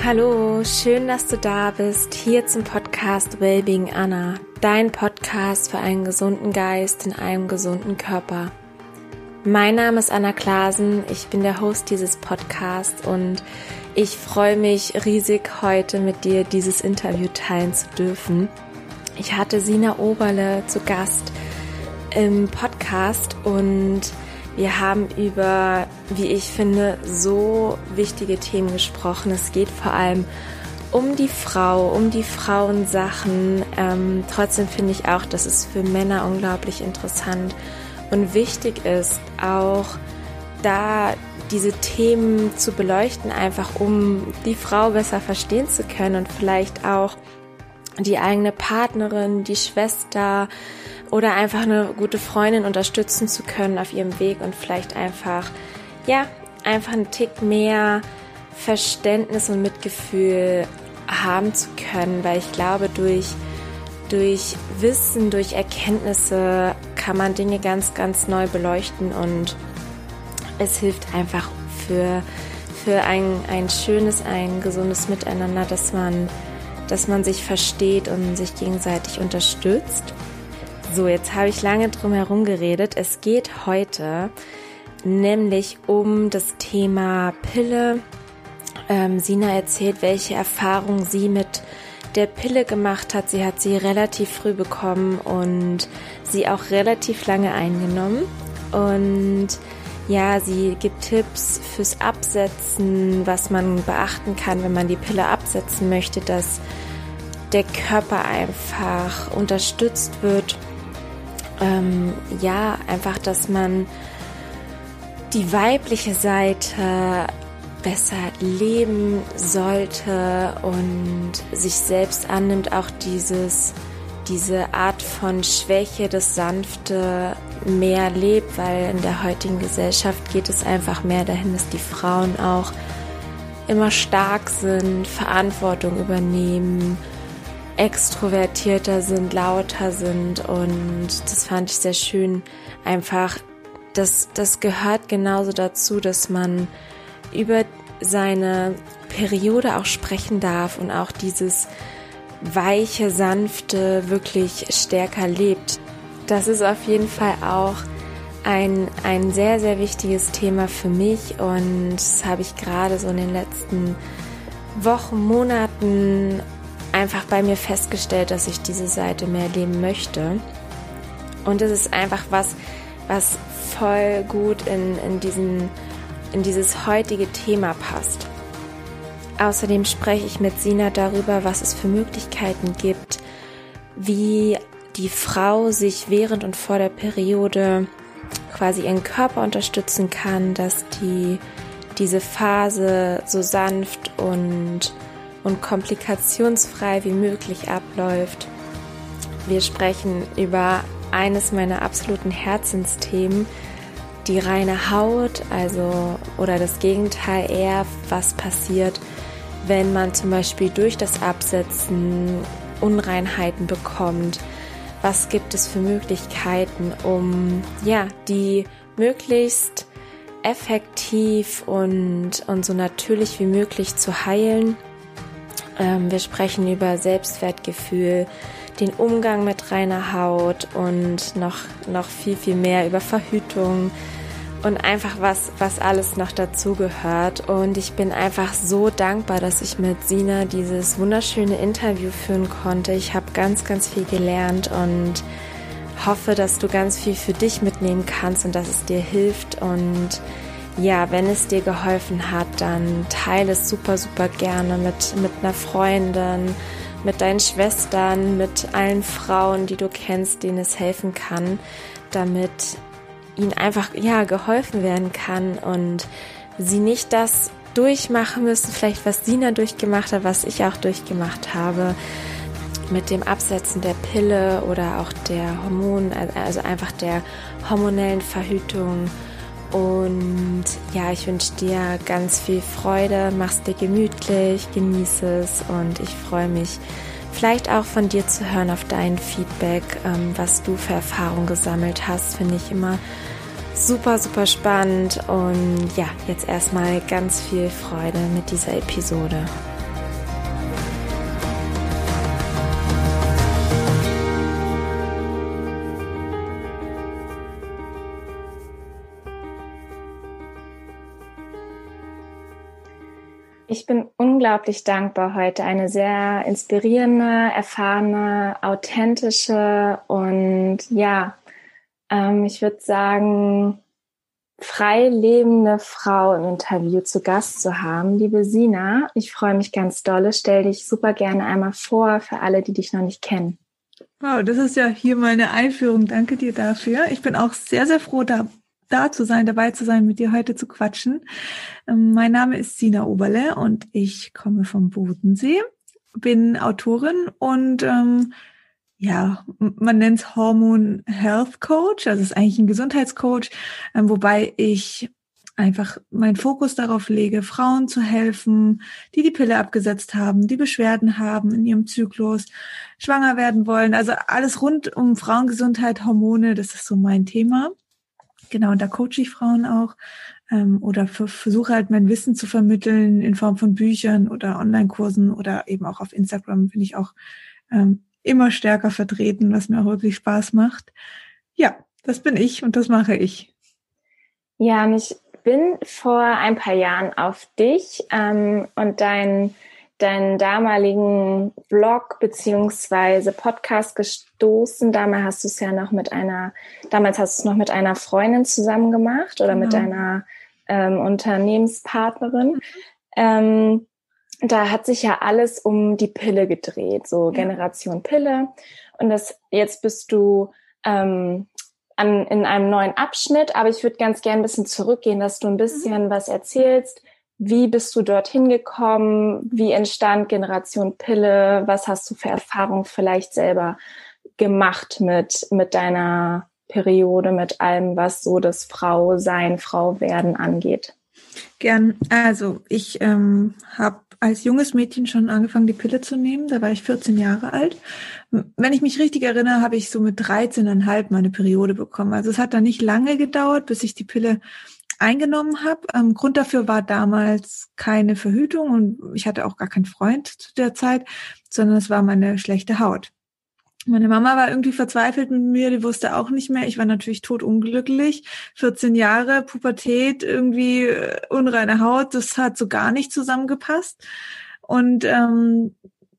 Hallo, schön, dass du da bist, hier zum Podcast Wellbeing Anna, dein Podcast für einen gesunden Geist in einem gesunden Körper. Mein Name ist Anna Klasen, ich bin der Host dieses Podcasts und ich freue mich riesig, heute mit dir dieses Interview teilen zu dürfen. Ich hatte Sina Oberle zu Gast im Podcast und wir haben über, wie ich finde, so wichtige Themen gesprochen. Es geht vor allem um die Frau, um die Frauensachen. Trotzdem finde ich auch, dass es für Männer unglaublich interessant und wichtig ist, auch da diese Themen zu beleuchten, einfach um die Frau besser verstehen zu können und vielleicht auch die eigene Partnerin, die Schwester oder einfach eine gute Freundin unterstützen zu können auf ihrem Weg und vielleicht einfach einen Tick mehr Verständnis und Mitgefühl haben zu können, weil ich glaube, durch Wissen, durch Erkenntnisse kann man Dinge ganz, ganz neu beleuchten und es hilft einfach für ein schönes, ein gesundes Miteinander, dass man sich versteht und sich gegenseitig unterstützt. So, jetzt habe ich lange drum herum geredet. Es geht heute nämlich um das Thema Pille. Sina erzählt, welche Erfahrungen sie mit der Pille gemacht hat. Sie hat sie relativ früh bekommen und sie auch relativ lange eingenommen. Und ja, sie gibt Tipps fürs Absetzen, was man beachten kann, wenn man die Pille absetzen möchte, dass der Körper einfach unterstützt wird. Einfach, dass man die weibliche Seite besser leben sollte und sich selbst annimmt, auch diese Art von Schwäche, das Sanfte mehr lebt, weil in der heutigen Gesellschaft geht es einfach mehr dahin, dass die Frauen auch immer stark sind, Verantwortung übernehmen, extrovertierter sind, lauter sind und das fand ich sehr schön. Einfach, das gehört genauso dazu, dass man über seine Periode auch sprechen darf und auch dieses weiche, sanfte wirklich stärker lebt. Das ist auf jeden Fall auch ein sehr, sehr wichtiges Thema für mich und das habe ich gerade so in den letzten Wochen, Monaten einfach bei mir festgestellt, dass ich diese Seite mehr leben möchte. Und es ist einfach was voll gut in dieses heutige Thema passt. Außerdem spreche ich mit Sina darüber, was es für Möglichkeiten gibt, wie die Frau sich während und vor der Periode quasi ihren Körper unterstützen kann, dass diese Phase so sanft und komplikationsfrei wie möglich abläuft. Wir sprechen über eines meiner absoluten Herzensthemen, die reine Haut, oder das Gegenteil eher, was passiert, wenn man zum Beispiel durch das Absetzen Unreinheiten bekommt. Was gibt es für Möglichkeiten, um die möglichst effektiv und so natürlich wie möglich zu heilen? Wir sprechen über Selbstwertgefühl, den Umgang mit reiner Haut und noch viel, viel mehr über Verhütung und einfach was alles noch dazu gehört. Und ich bin einfach so dankbar, dass ich mit Sina dieses wunderschöne Interview führen konnte. Ich habe ganz, ganz viel gelernt und hoffe, dass du ganz viel für dich mitnehmen kannst und dass es dir hilft. Und ja, wenn es dir geholfen hat, dann teile es super, super gerne mit einer Freundin, mit deinen Schwestern, mit allen Frauen, die du kennst, denen es helfen kann, damit ihnen einfach geholfen werden kann und sie nicht das durchmachen müssen, vielleicht was Sina durchgemacht hat, was ich auch durchgemacht habe mit dem Absetzen der Pille oder auch der also einfach der hormonellen Verhütung. Und ja, ich wünsche dir ganz viel Freude, mach's dir gemütlich, genieße es und ich freue mich, vielleicht auch von dir zu hören auf dein Feedback, was du für Erfahrungen gesammelt hast, finde ich immer super, super spannend und ja, jetzt erstmal ganz viel Freude mit dieser Episode. Ich bin unglaublich dankbar, heute eine sehr inspirierende, erfahrene, authentische und ich würde sagen, frei lebende Frau im Interview zu Gast zu haben. Liebe Sina, ich freue mich ganz dolle. Stell dich super gerne einmal vor für alle, die dich noch nicht kennen. Wow, das ist ja hier meine Einführung. Danke dir dafür. Ich bin auch sehr, sehr froh, dabei zu sein, mit dir heute zu quatschen. Mein Name ist Sina Oberle und ich komme vom Bodensee, bin Autorin und man nennt es Hormone Health Coach, also es ist eigentlich ein Gesundheitscoach, wobei ich einfach meinen Fokus darauf lege, Frauen zu helfen, die die Pille abgesetzt haben, die Beschwerden haben in ihrem Zyklus, schwanger werden wollen, also alles rund um Frauengesundheit, Hormone, das ist so mein Thema. Genau, und da coache ich Frauen auch oder versuche halt mein Wissen zu vermitteln in Form von Büchern oder Online-Kursen oder eben auch auf Instagram bin ich auch immer stärker vertreten, was mir auch wirklich Spaß macht. Ja, das bin ich und das mache ich. Ja, und ich bin vor ein paar Jahren auf dich und deinen damaligen Blog beziehungsweise Podcast gestoßen. Damals hast du es noch mit einer Freundin zusammen gemacht oder mit deiner Unternehmenspartnerin. Da hat sich ja alles um die Pille gedreht, so Generation Pille. Und jetzt bist du in einem neuen Abschnitt, aber ich würde ganz gerne ein bisschen zurückgehen, dass du ein bisschen was erzählst. Wie bist du dorthin gekommen? Wie entstand Generation Pille? Was hast du für Erfahrungen vielleicht selber gemacht mit deiner Periode, mit allem, was so das Frausein, Frauwerden angeht? Gern. Also ich habe als junges Mädchen schon angefangen, die Pille zu nehmen. Da war ich 14 Jahre alt. Wenn ich mich richtig erinnere, habe ich so mit 13,5 meine Periode bekommen. Also es hat dann nicht lange gedauert, bis ich die Pille eingenommen habe. Grund dafür war damals keine Verhütung und ich hatte auch gar keinen Freund zu der Zeit, sondern es war meine schlechte Haut. Meine Mama war irgendwie verzweifelt mit mir, die wusste auch nicht mehr. Ich war natürlich totunglücklich. 14 Jahre, Pubertät, irgendwie unreine Haut, das hat so gar nicht zusammengepasst. Und dann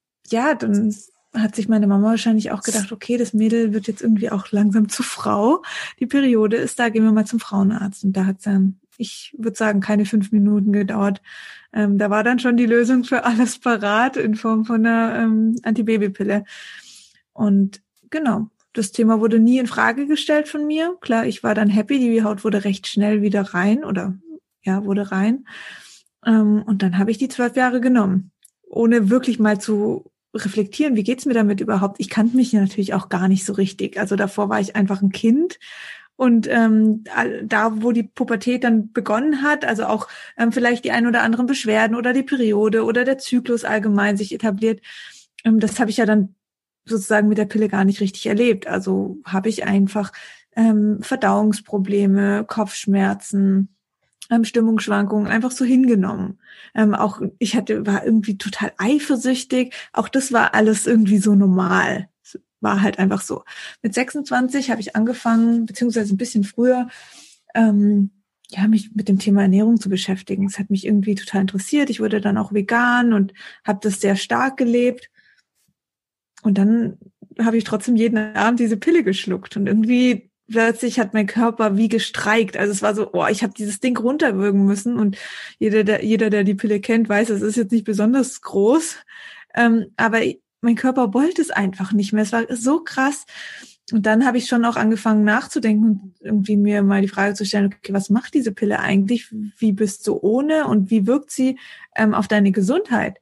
hat sich meine Mama wahrscheinlich auch gedacht, okay, das Mädel wird jetzt irgendwie auch langsam zur Frau. Die Periode ist da, gehen wir mal zum Frauenarzt. Und da hat es dann, ich würde sagen, keine 5 Minuten gedauert. Da war dann schon die Lösung für alles parat in Form von einer Antibabypille. Und genau, das Thema wurde nie in Frage gestellt von mir. Klar, ich war dann happy, die Haut wurde recht schnell wieder rein wurde rein. Und dann habe ich die 12 Jahre genommen, ohne wirklich mal zu reflektieren, wie geht's mir damit überhaupt? Ich kannte mich natürlich auch gar nicht so richtig. Also davor war ich einfach ein Kind. Und da, wo die Pubertät dann begonnen hat, also auch vielleicht die ein oder anderen Beschwerden oder die Periode oder der Zyklus allgemein sich etabliert, das habe ich ja dann sozusagen mit der Pille gar nicht richtig erlebt. Also habe ich einfach Verdauungsprobleme, Kopfschmerzen, Stimmungsschwankungen einfach so hingenommen. Auch war irgendwie total eifersüchtig. Auch das war alles irgendwie so normal. War halt einfach so. Mit 26 habe ich angefangen, beziehungsweise ein bisschen früher, mich mit dem Thema Ernährung zu beschäftigen. Es hat mich irgendwie total interessiert. Ich wurde dann auch vegan und habe das sehr stark gelebt. Und dann habe ich trotzdem jeden Abend diese Pille geschluckt und irgendwie plötzlich hat mein Körper wie gestreikt. Also es war so, ich habe dieses Ding runterwürgen müssen und jeder, der die Pille kennt, weiß, es ist jetzt nicht besonders groß, aber mein Körper wollte es einfach nicht mehr. Es war so krass. Und dann habe ich schon auch angefangen nachzudenken und irgendwie mir mal die Frage zu stellen, okay, was macht diese Pille eigentlich? Wie bist du ohne und wie wirkt sie auf deine Gesundheit?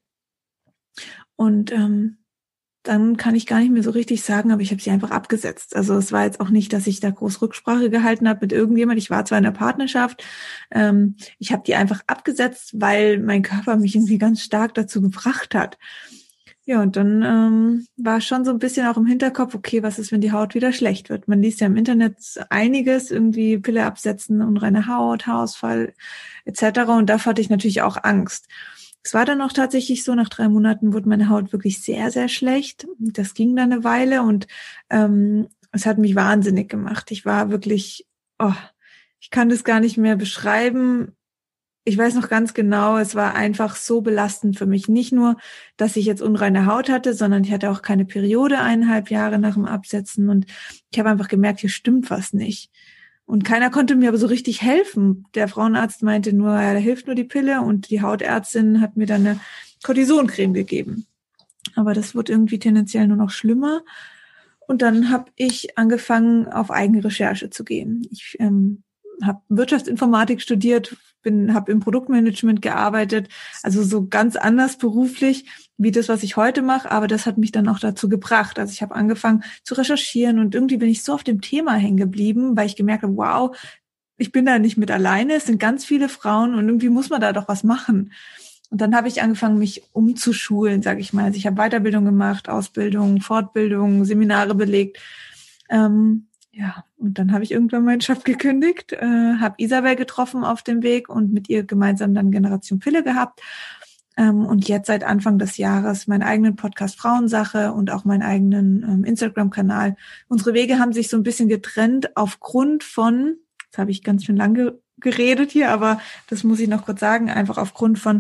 Und dann kann ich gar nicht mehr so richtig sagen, aber ich habe sie einfach abgesetzt. Also es war jetzt auch nicht, dass ich da groß Rücksprache gehalten habe mit irgendjemand. Ich war zwar in einer Partnerschaft, ich habe die einfach abgesetzt, weil mein Körper mich irgendwie ganz stark dazu gebracht hat. Ja, und dann war schon so ein bisschen auch im Hinterkopf, okay, was ist, wenn die Haut wieder schlecht wird? Man liest ja im Internet einiges, irgendwie Pille absetzen, unreine Haut, Haarausfall etc. Und davor hatte ich natürlich auch Angst. Es war dann auch tatsächlich so, nach 3 Monaten wurde meine Haut wirklich sehr, sehr schlecht. Das ging dann eine Weile und es hat mich wahnsinnig gemacht. Ich war wirklich, ich kann das gar nicht mehr beschreiben, ich weiß noch ganz genau, es war einfach so belastend für mich. Nicht nur, dass ich jetzt unreine Haut hatte, sondern ich hatte auch keine Periode 1,5 Jahre nach dem Absetzen. Und ich habe einfach gemerkt, hier stimmt was nicht. Und keiner konnte mir aber so richtig helfen. Der Frauenarzt meinte nur, ja, da hilft nur die Pille. Und die Hautärztin hat mir dann eine Cortisoncreme gegeben. Aber das wurde irgendwie tendenziell nur noch schlimmer. Und dann habe ich angefangen, auf eigene Recherche zu gehen. Ich habe Wirtschaftsinformatik studiert, habe im Produktmanagement gearbeitet, also so ganz anders beruflich wie das, was ich heute mache, aber das hat mich dann auch dazu gebracht. Also ich habe angefangen zu recherchieren und irgendwie bin ich so auf dem Thema hängen geblieben, weil ich gemerkt habe, wow, ich bin da nicht mit alleine, es sind ganz viele Frauen und irgendwie muss man da doch was machen. Und dann habe ich angefangen, mich umzuschulen, sage ich mal. Also ich habe Weiterbildung gemacht, Ausbildung, Fortbildung, Seminare belegt. Ja, und dann habe ich irgendwann meinen Job gekündigt, habe Isabel getroffen auf dem Weg und mit ihr gemeinsam dann Generation Pille gehabt. Und jetzt seit Anfang des Jahres meinen eigenen Podcast Frauensache und auch meinen eigenen Instagram-Kanal. Unsere Wege haben sich so ein bisschen getrennt aufgrund von, jetzt habe ich ganz schön lange geredet hier, aber das muss ich noch kurz sagen, einfach aufgrund von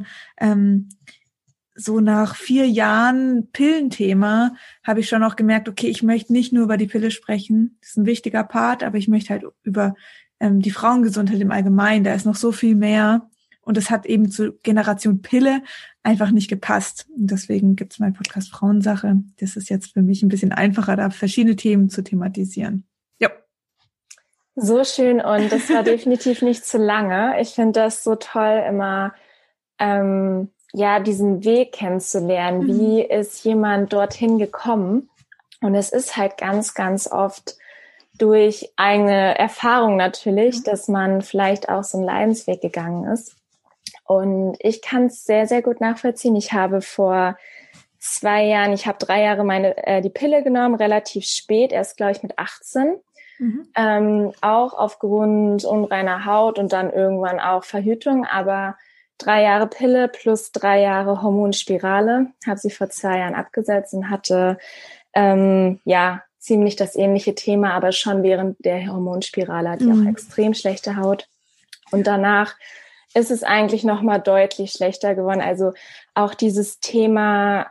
so nach 4 Jahren Pillenthema habe ich schon auch gemerkt, okay, ich möchte nicht nur über die Pille sprechen, das ist ein wichtiger Part, aber ich möchte halt über die Frauengesundheit im Allgemeinen, da ist noch so viel mehr und es hat eben zu Generation Pille einfach nicht gepasst. Und deswegen gibt es meinen Podcast Frauensache. Das ist jetzt für mich ein bisschen einfacher, da verschiedene Themen zu thematisieren. Ja. So schön und das war definitiv nicht zu lange. Ich finde das so toll, immer diesen Weg kennenzulernen. Wie ist jemand dorthin gekommen? Und es ist halt ganz, ganz oft durch eigene Erfahrung natürlich, dass man vielleicht auch so einen Leidensweg gegangen ist. Und ich kann es sehr, sehr gut nachvollziehen. Ich habe vor 2 Jahren, ich habe 3 Jahre die Pille genommen, relativ spät, erst glaube ich mit 18. Auch aufgrund unreiner Haut und dann irgendwann auch Verhütung, aber 3 Jahre Pille plus 3 Jahre Hormonspirale, habe sie vor 2 Jahren abgesetzt und hatte ziemlich das ähnliche Thema, aber schon während der Hormonspirale hatte ich auch extrem schlechte Haut. Und danach ist es eigentlich nochmal deutlich schlechter geworden. Also auch dieses Thema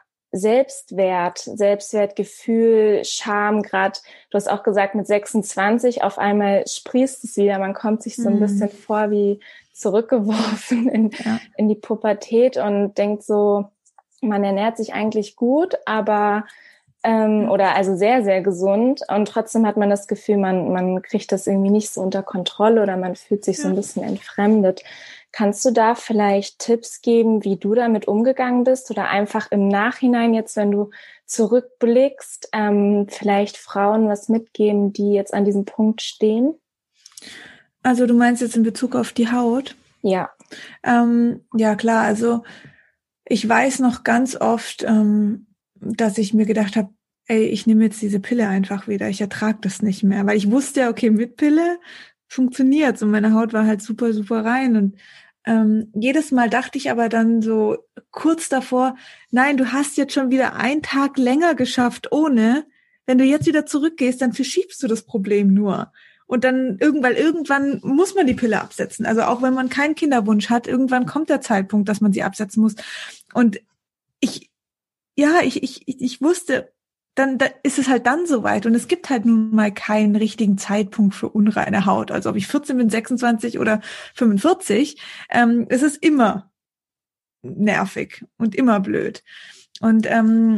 Selbstwertgefühl, Scham, gerade, du hast auch gesagt, mit 26 auf einmal sprießt es wieder. Man kommt sich so ein bisschen vor wie zurückgeworfen in die Pubertät und denkt so, man ernährt sich eigentlich gut, aber oder also sehr, sehr gesund und trotzdem hat man das Gefühl, man kriegt das irgendwie nicht so unter Kontrolle oder man fühlt sich so ein bisschen entfremdet. Kannst du da vielleicht Tipps geben, wie du damit umgegangen bist oder einfach im Nachhinein jetzt, wenn du zurückblickst, vielleicht Frauen was mitgeben, die jetzt an diesem Punkt stehen? Also du meinst jetzt in Bezug auf die Haut? Ja. Ja, klar. Also ich weiß noch ganz oft, dass ich mir gedacht habe, ich nehme jetzt diese Pille einfach wieder. Ich ertrage das nicht mehr. Weil ich wusste ja, okay, mit Pille funktioniert's und meine Haut war halt super, super rein. Und jedes Mal dachte ich aber dann so kurz davor, nein, du hast jetzt schon wieder einen Tag länger geschafft ohne. Wenn du jetzt wieder zurückgehst, dann verschiebst du das Problem nur. Und dann irgendwann muss man die Pille absetzen. Also auch wenn man keinen Kinderwunsch hat, irgendwann kommt der Zeitpunkt, dass man sie absetzen muss. Und ich wusste, dann da ist es halt dann soweit. Und es gibt halt nun mal keinen richtigen Zeitpunkt für unreine Haut. Also ob ich 14 bin, 26 oder 45, es ist immer nervig und immer blöd. Und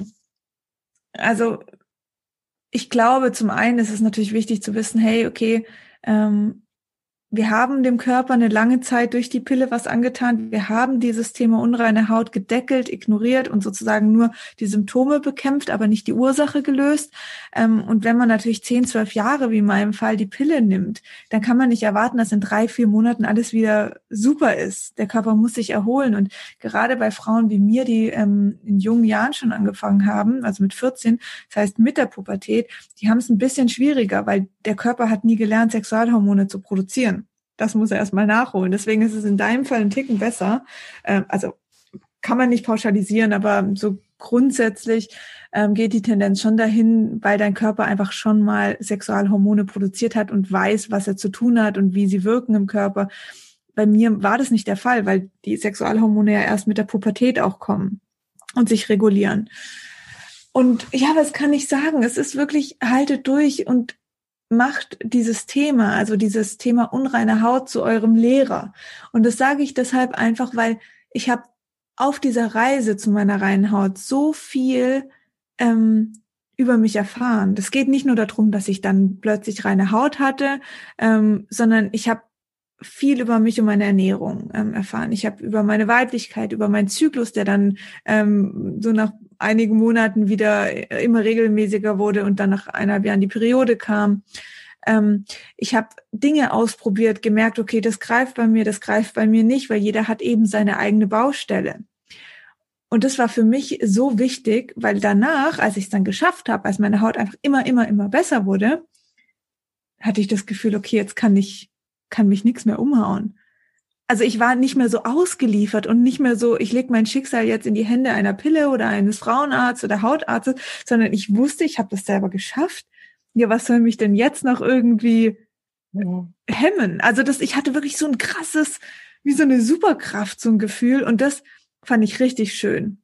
also ich glaube, zum einen ist es natürlich wichtig zu wissen, hey, okay, wir haben dem Körper eine lange Zeit durch die Pille was angetan. Wir haben dieses Thema unreine Haut gedeckelt, ignoriert und sozusagen nur die Symptome bekämpft, aber nicht die Ursache gelöst. Und wenn man natürlich 10, 12 Jahre, wie in meinem Fall, die Pille nimmt, dann kann man nicht erwarten, dass in 3, 4 Monaten alles wieder super ist. Der Körper muss sich erholen. Und gerade bei Frauen wie mir, die in jungen Jahren schon angefangen haben, also mit 14, das heißt mit der Pubertät, die haben es ein bisschen schwieriger, weil der Körper hat nie gelernt, Sexualhormone zu produzieren. Das muss er erstmal nachholen. Deswegen ist es in deinem Fall ein Ticken besser. Also kann man nicht pauschalisieren, aber so grundsätzlich geht die Tendenz schon dahin, weil dein Körper einfach schon mal Sexualhormone produziert hat und weiß, was er zu tun hat und wie sie wirken im Körper. bei mir war das nicht der Fall, weil die Sexualhormone ja erst mit der Pubertät auch kommen und sich regulieren. Und ja, was kann ich sagen? Es ist wirklich, haltet durch und macht dieses Thema, also dieses Thema unreine Haut zu eurem Lehrer. Und das sage ich deshalb einfach, weil ich habe auf dieser Reise zu meiner reinen Haut so viel über mich erfahren. Das geht nicht nur darum, dass ich dann plötzlich reine Haut hatte, sondern ich habe viel über mich und meine Ernährung erfahren. Ich habe über meine Weiblichkeit, über meinen Zyklus, der dann so nach einigen Monaten wieder immer regelmäßiger wurde und dann nach 1,5 Jahren die Periode kam. Ich habe Dinge ausprobiert, gemerkt, okay, das greift bei mir nicht, weil jeder hat eben seine eigene Baustelle. Und das war für mich so wichtig, weil danach, als ich es dann geschafft habe, als meine Haut einfach immer besser wurde, hatte ich das Gefühl, okay, jetzt kann mich nichts mehr umhauen. Also ich war nicht mehr so ausgeliefert und nicht mehr so, ich lege mein Schicksal jetzt in die Hände einer Pille oder eines Frauenarztes oder Hautarztes, sondern ich wusste, ich habe das selber geschafft. Ja, was soll mich denn jetzt noch irgendwie hemmen? Also ich hatte wirklich so ein krasses, wie so eine Superkraft, so ein Gefühl, und das fand ich richtig schön.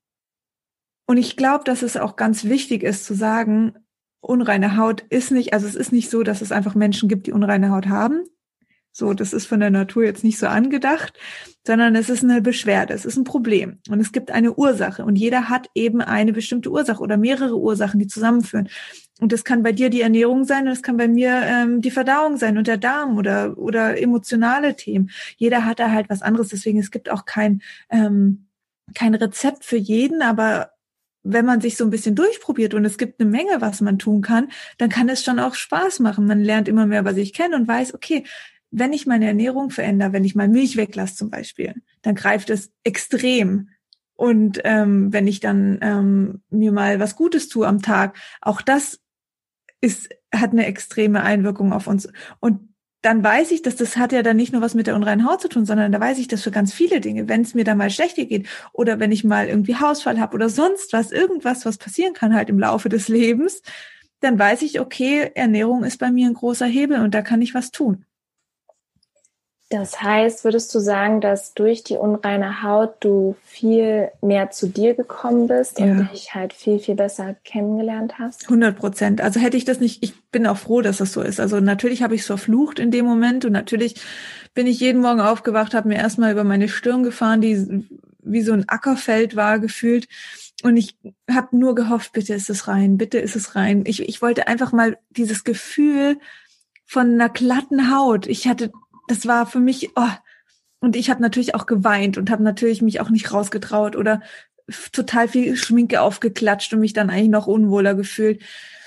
Und ich glaube, dass es auch ganz wichtig ist zu sagen, unreine Haut ist nicht, also es ist nicht so, dass es einfach Menschen gibt, die unreine Haut haben. So, das ist von der Natur jetzt nicht so angedacht, sondern es ist eine Beschwerde, es ist ein Problem und es gibt eine Ursache und jeder hat eben eine bestimmte Ursache oder mehrere Ursachen, die zusammenführen. Und das kann bei dir die Ernährung sein und das kann bei mir die Verdauung sein und der Darm oder emotionale Themen. Jeder hat da halt was anderes, deswegen es gibt auch kein Rezept für jeden, aber wenn man sich so ein bisschen durchprobiert und es gibt eine Menge, was man tun kann, dann kann es schon auch Spaß machen. Man lernt immer mehr über sich kennen und weiß, okay, wenn ich meine Ernährung verändere, wenn ich mal Milch weglasse zum Beispiel, dann greift es extrem. Und wenn ich dann mir mal was Gutes tue am Tag, auch das hat eine extreme Einwirkung auf uns. Und dann weiß ich, dass das hat ja dann nicht nur was mit der unreinen Haut zu tun, sondern da weiß ich das für ganz viele Dinge. Wenn es mir dann mal schlechter geht oder wenn ich mal irgendwie Haarausfall habe oder sonst was, irgendwas, was passieren kann halt im Laufe des Lebens, dann weiß ich, okay, Ernährung ist bei mir ein großer Hebel und da kann ich was tun. Das heißt, würdest du sagen, dass durch die unreine Haut du viel mehr zu dir gekommen bist und dich halt viel, viel besser kennengelernt hast? 100%. Also hätte ich das nicht, ich bin auch froh, dass das so ist. Also natürlich habe ich es verflucht in dem Moment und natürlich bin ich jeden Morgen aufgewacht, habe mir erstmal über meine Stirn gefahren, die wie so ein Ackerfeld war gefühlt. Und ich habe nur gehofft, bitte ist es rein, bitte ist es rein. Ich wollte einfach mal dieses Gefühl von einer glatten Haut. Das war für mich, und ich habe natürlich auch geweint und habe natürlich mich auch nicht rausgetraut oder total viel Schminke aufgeklatscht und mich dann eigentlich noch unwohler gefühlt.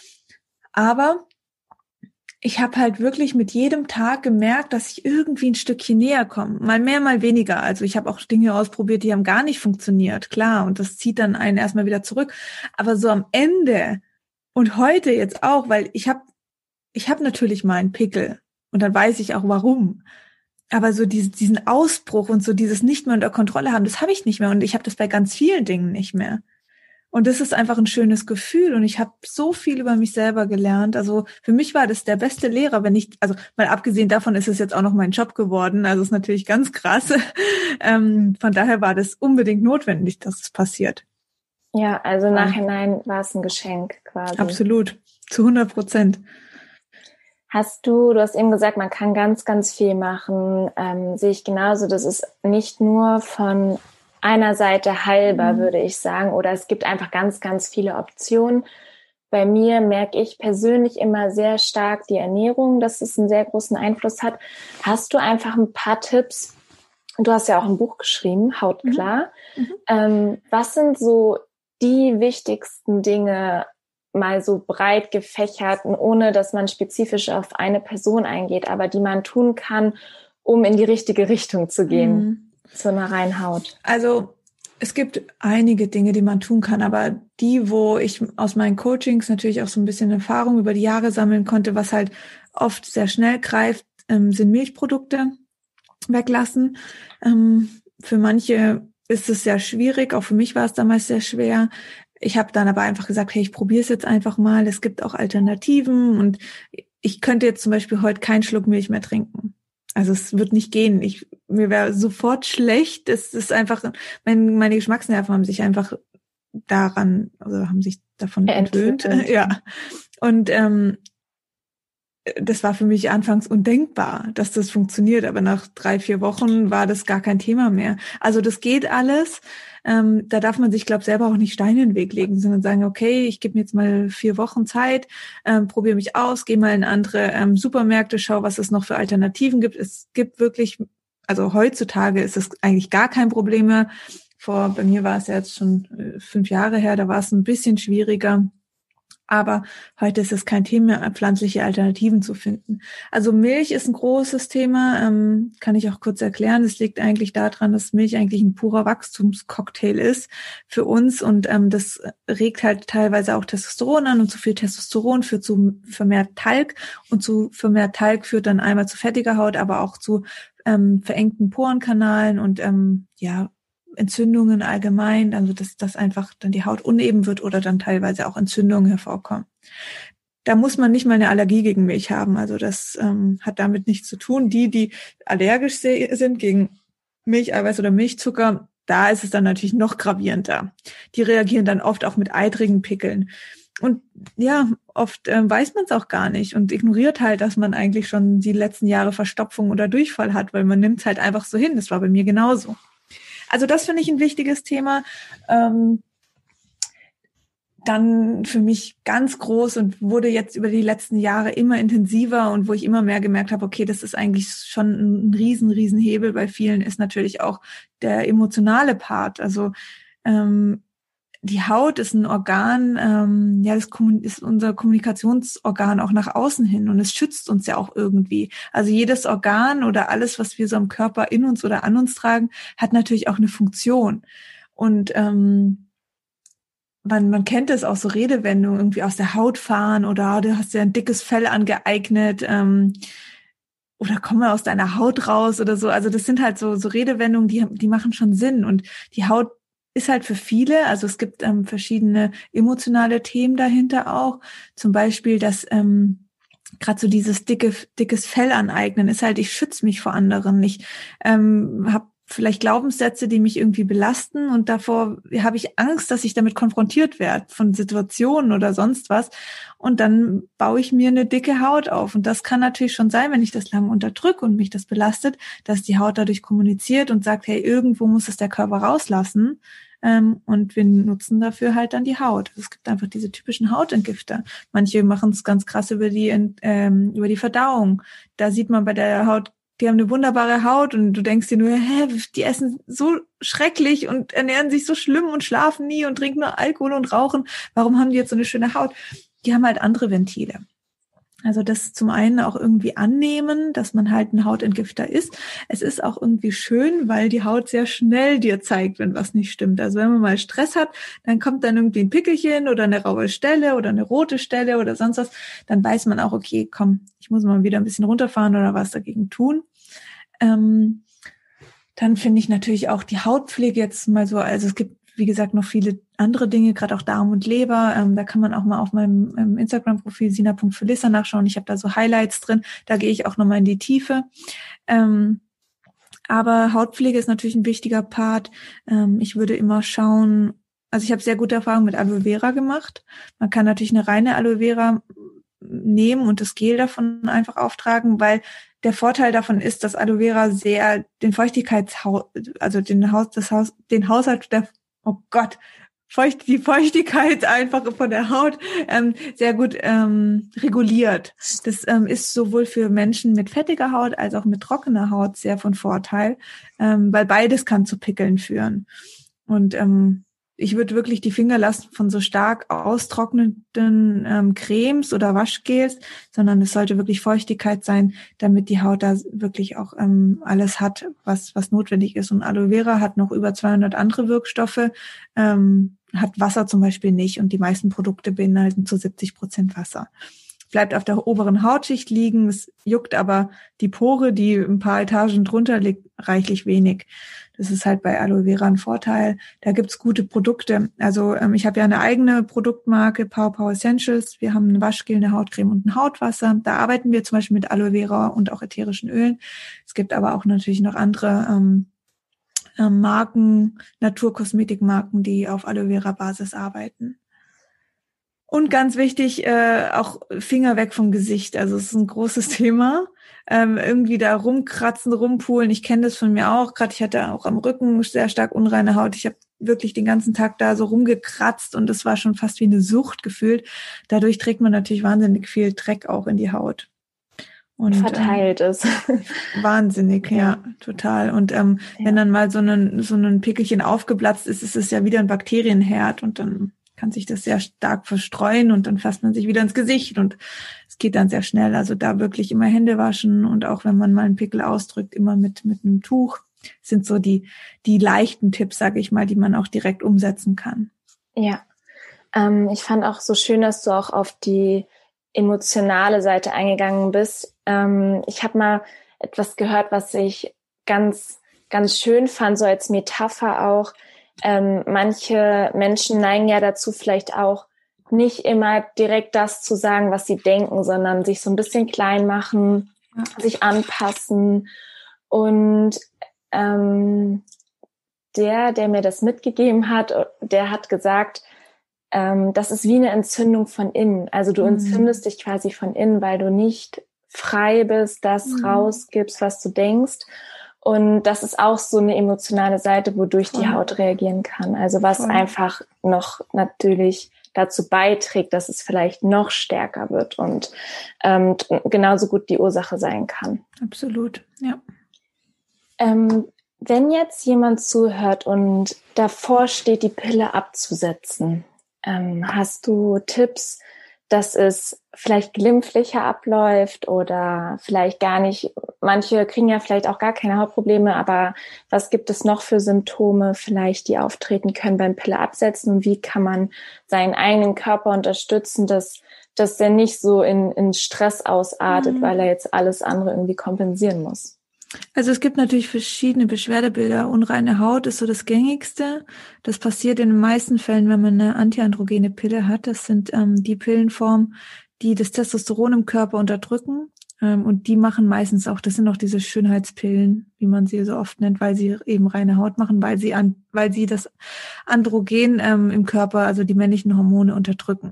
Aber ich habe halt wirklich mit jedem Tag gemerkt, dass ich irgendwie ein Stückchen näher komme. Mal mehr, mal weniger. Also ich habe auch Dinge ausprobiert, die haben gar nicht funktioniert, klar. Und das zieht dann einen erstmal wieder zurück. Aber so am Ende und heute jetzt auch, weil ich hab natürlich mal einen Pickel. Und dann weiß ich auch, warum. Aber so diesen Ausbruch und so dieses nicht mehr unter Kontrolle haben, das habe ich nicht mehr. Und ich habe das bei ganz vielen Dingen nicht mehr. Und das ist einfach ein schönes Gefühl. Und ich habe so viel über mich selber gelernt. Also für mich war das der beste Lehrer, also mal abgesehen davon ist es jetzt auch noch mein Job geworden. Also ist natürlich ganz krass. Von daher war das unbedingt notwendig, dass es passiert. Ja, also im Nachhinein war es ein Geschenk quasi. Absolut, zu 100%. Du hast eben gesagt, man kann ganz, ganz viel machen, sehe ich genauso. Das ist nicht nur von einer Seite heilbar, würde ich sagen, oder es gibt einfach ganz, ganz viele Optionen. Bei mir merke ich persönlich immer sehr stark die Ernährung, dass es einen sehr großen Einfluss hat. Hast du einfach ein paar Tipps? Du hast ja auch ein Buch geschrieben, Hautklar. Was sind so die wichtigsten Dinge, mal so breit gefächert, ohne dass man spezifisch auf eine Person eingeht, aber die man tun kann, um in die richtige Richtung zu gehen, zu einer reinen Haut? Also es gibt einige Dinge, die man tun kann, aber die, wo ich aus meinen Coachings natürlich auch so ein bisschen Erfahrung über die Jahre sammeln konnte, was halt oft sehr schnell greift, sind Milchprodukte weglassen. Für manche ist es sehr schwierig, auch für mich war es damals sehr schwer. Ich habe dann aber einfach gesagt, hey, ich probiere es jetzt einfach mal. Es gibt auch Alternativen und ich könnte jetzt zum Beispiel heute keinen Schluck Milch mehr trinken. Also es wird nicht gehen. Mir wäre sofort schlecht. Es ist einfach, meine Geschmacksnerven haben sich einfach haben sich davon entwöhnt. Ja. Und das war für mich anfangs undenkbar, dass das funktioniert, aber nach 3-4 Wochen war das gar kein Thema mehr. Also das geht alles. Da darf man sich, glaube ich, selber auch nicht Steine in den Weg legen, sondern sagen, okay, ich gebe mir jetzt mal 4 Wochen Zeit, probiere mich aus, gehe mal in andere Supermärkte, schau, was es noch für Alternativen gibt. Es gibt wirklich, also heutzutage ist es eigentlich gar kein Problem mehr. Bei mir war es ja jetzt schon 5 Jahre her, da war es ein bisschen schwieriger. Aber heute ist es kein Thema, pflanzliche Alternativen zu finden. Also Milch ist ein großes Thema, kann ich auch kurz erklären. Es liegt eigentlich daran, dass Milch eigentlich ein purer Wachstumscocktail ist für uns und das regt halt teilweise auch Testosteron an und zu viel Testosteron führt zu vermehrt Talg und zu vermehrt Talg führt dann einmal zu fettiger Haut, aber auch zu verengten Porenkanalen und Entzündungen allgemein, also dass einfach dann die Haut uneben wird oder dann teilweise auch Entzündungen hervorkommen. Da muss man nicht mal eine Allergie gegen Milch haben, also das hat damit nichts zu tun. Die allergisch sind gegen Milcheiweiß oder Milchzucker, da ist es dann natürlich noch gravierender. Die reagieren dann oft auch mit eitrigen Pickeln. Und ja, oft weiß man es auch gar nicht und ignoriert halt, dass man eigentlich schon die letzten Jahre Verstopfung oder Durchfall hat, weil man nimmt es halt einfach so hin. Das war bei mir genauso. Also das finde ich ein wichtiges Thema. Dann für mich ganz groß und wurde jetzt über die letzten Jahre immer intensiver und wo ich immer mehr gemerkt habe, okay, das ist eigentlich schon ein riesen Hebel bei vielen, ist natürlich auch der emotionale Part. Also die Haut ist ein Organ, das ist unser Kommunikationsorgan auch nach außen hin und es schützt uns ja auch irgendwie. Also jedes Organ oder alles, was wir so am Körper in uns oder an uns tragen, hat natürlich auch eine Funktion. Und man kennt es auch so Redewendungen irgendwie aus der Haut fahren oder du hast ja ein dickes Fell angeeignet oder komm mal aus deiner Haut raus oder so. Also das sind halt so Redewendungen, die machen schon Sinn und die Haut ist halt für viele, also es gibt verschiedene emotionale Themen dahinter auch, zum Beispiel, dass gerade so dieses dickes Fell aneignen ist halt, ich schütze mich vor anderen, ich habe vielleicht Glaubenssätze, die mich irgendwie belasten und davor habe ich Angst, dass ich damit konfrontiert werde von Situationen oder sonst was und dann baue ich mir eine dicke Haut auf und das kann natürlich schon sein, wenn ich das lange unterdrücke und mich das belastet, dass die Haut dadurch kommuniziert und sagt, hey, irgendwo muss es der Körper rauslassen und wir nutzen dafür halt dann die Haut. Es gibt einfach diese typischen Hautentgifter. Manche machen es ganz krass über die Verdauung. Da sieht man bei der Haut, die haben eine wunderbare Haut und du denkst dir nur, die essen so schrecklich und ernähren sich so schlimm und schlafen nie und trinken nur Alkohol und rauchen. Warum haben die jetzt so eine schöne Haut? Die haben halt andere Ventile. Also das zum einen auch irgendwie annehmen, dass man halt ein Hautentgifter ist. Es ist auch irgendwie schön, weil die Haut sehr schnell dir zeigt, wenn was nicht stimmt. Also wenn man mal Stress hat, dann kommt dann irgendwie ein Pickelchen oder eine raue Stelle oder eine rote Stelle oder sonst was. Dann weiß man auch, okay, komm, ich muss mal wieder ein bisschen runterfahren oder was dagegen tun. Dann finde ich natürlich auch die Hautpflege jetzt mal so, also es gibt wie gesagt, noch viele andere Dinge, gerade auch Darm und Leber. Da kann man auch mal auf meinem Instagram-Profil sina.felissa nachschauen. Ich habe da so Highlights drin. Da gehe ich auch nochmal in die Tiefe. Aber Hautpflege ist natürlich ein wichtiger Part. Ich würde immer schauen, also ich habe sehr gute Erfahrungen mit Aloe Vera gemacht. Man kann natürlich eine reine Aloe Vera nehmen und das Gel davon einfach auftragen, weil der Vorteil davon ist, dass Aloe Vera sehr den Haushalt der die Feuchtigkeit einfach von der Haut sehr gut reguliert. Das ist sowohl für Menschen mit fettiger Haut als auch mit trockener Haut sehr von Vorteil, weil beides kann zu Pickeln führen. Und ich würde wirklich die Finger lassen von so stark austrocknenden Cremes oder Waschgels, sondern es sollte wirklich Feuchtigkeit sein, damit die Haut da wirklich auch alles hat, was notwendig ist. Und Aloe Vera hat noch über 200 andere Wirkstoffe, hat Wasser zum Beispiel nicht und die meisten Produkte beinhalten zu 70% Wasser. bleibt auf der oberen Hautschicht liegen, es juckt aber die Pore, die ein paar Etagen drunter liegt, reichlich wenig. Das ist halt bei Aloe Vera ein Vorteil. Da gibt's gute Produkte. Also ich habe ja eine eigene Produktmarke, Power Essentials. Wir haben ein Waschgel, eine Hautcreme und ein Hautwasser. Da arbeiten wir zum Beispiel mit Aloe Vera und auch ätherischen Ölen. Es gibt aber auch natürlich noch andere Marken, Naturkosmetikmarken, die auf Aloe Vera Basis arbeiten. Und ganz wichtig, auch Finger weg vom Gesicht. Also es ist ein großes Thema. Irgendwie da rumkratzen, rumpulen. Ich kenne das von mir auch. Gerade ich hatte auch am Rücken sehr stark unreine Haut. Ich habe wirklich den ganzen Tag da so rumgekratzt und das war schon fast wie eine Sucht gefühlt. Dadurch trägt man natürlich wahnsinnig viel Dreck auch in die Haut. Und verteilt ist. Wahnsinnig, ja, total. Und wenn dann mal so ein Pickelchen aufgeplatzt ist, ist es ja wieder ein Bakterienherd und dann kann sich das sehr stark verstreuen und dann fasst man sich wieder ins Gesicht und es geht dann sehr schnell. Also da wirklich immer Hände waschen und auch wenn man mal einen Pickel ausdrückt, immer mit einem Tuch. Das sind so die leichten Tipps, sage ich mal, die man auch direkt umsetzen kann. Ja, ich fand auch so schön, dass du auch auf die emotionale Seite eingegangen bist. Ich habe mal etwas gehört, was ich ganz, ganz schön fand, so als Metapher auch. Manche Menschen neigen ja dazu, vielleicht auch nicht immer direkt das zu sagen, was sie denken, sondern sich so ein bisschen klein machen, sich anpassen. Und der mir das mitgegeben hat, der hat gesagt, das ist wie eine Entzündung von innen. Also du entzündest dich quasi von innen, weil du nicht frei bist, das rausgibst, was du denkst. Und das ist auch so eine emotionale Seite, wodurch die Haut reagieren kann. Also was einfach noch natürlich dazu beiträgt, dass es vielleicht noch stärker wird und genauso gut die Ursache sein kann. Absolut, ja. Wenn jetzt jemand zuhört und davor steht, die Pille abzusetzen, hast du Tipps, dass es vielleicht glimpflicher abläuft oder vielleicht gar nicht, manche kriegen ja vielleicht auch gar keine Hautprobleme, aber was gibt es noch für Symptome vielleicht, die auftreten können beim Pille absetzen und wie kann man seinen eigenen Körper unterstützen, dass der nicht so in Stress ausartet, weil er jetzt alles andere irgendwie kompensieren muss? Also es gibt natürlich verschiedene Beschwerdebilder. Unreine Haut ist so das gängigste. Das passiert in den meisten Fällen, wenn man eine antiandrogene Pille hat. Das sind die Pillenformen, die das Testosteron im Körper unterdrücken. Und die machen meistens auch, das sind auch diese Schönheitspillen, wie man sie so oft nennt, weil sie eben reine Haut machen, weil sie das Androgen im Körper, also die männlichen Hormone unterdrücken.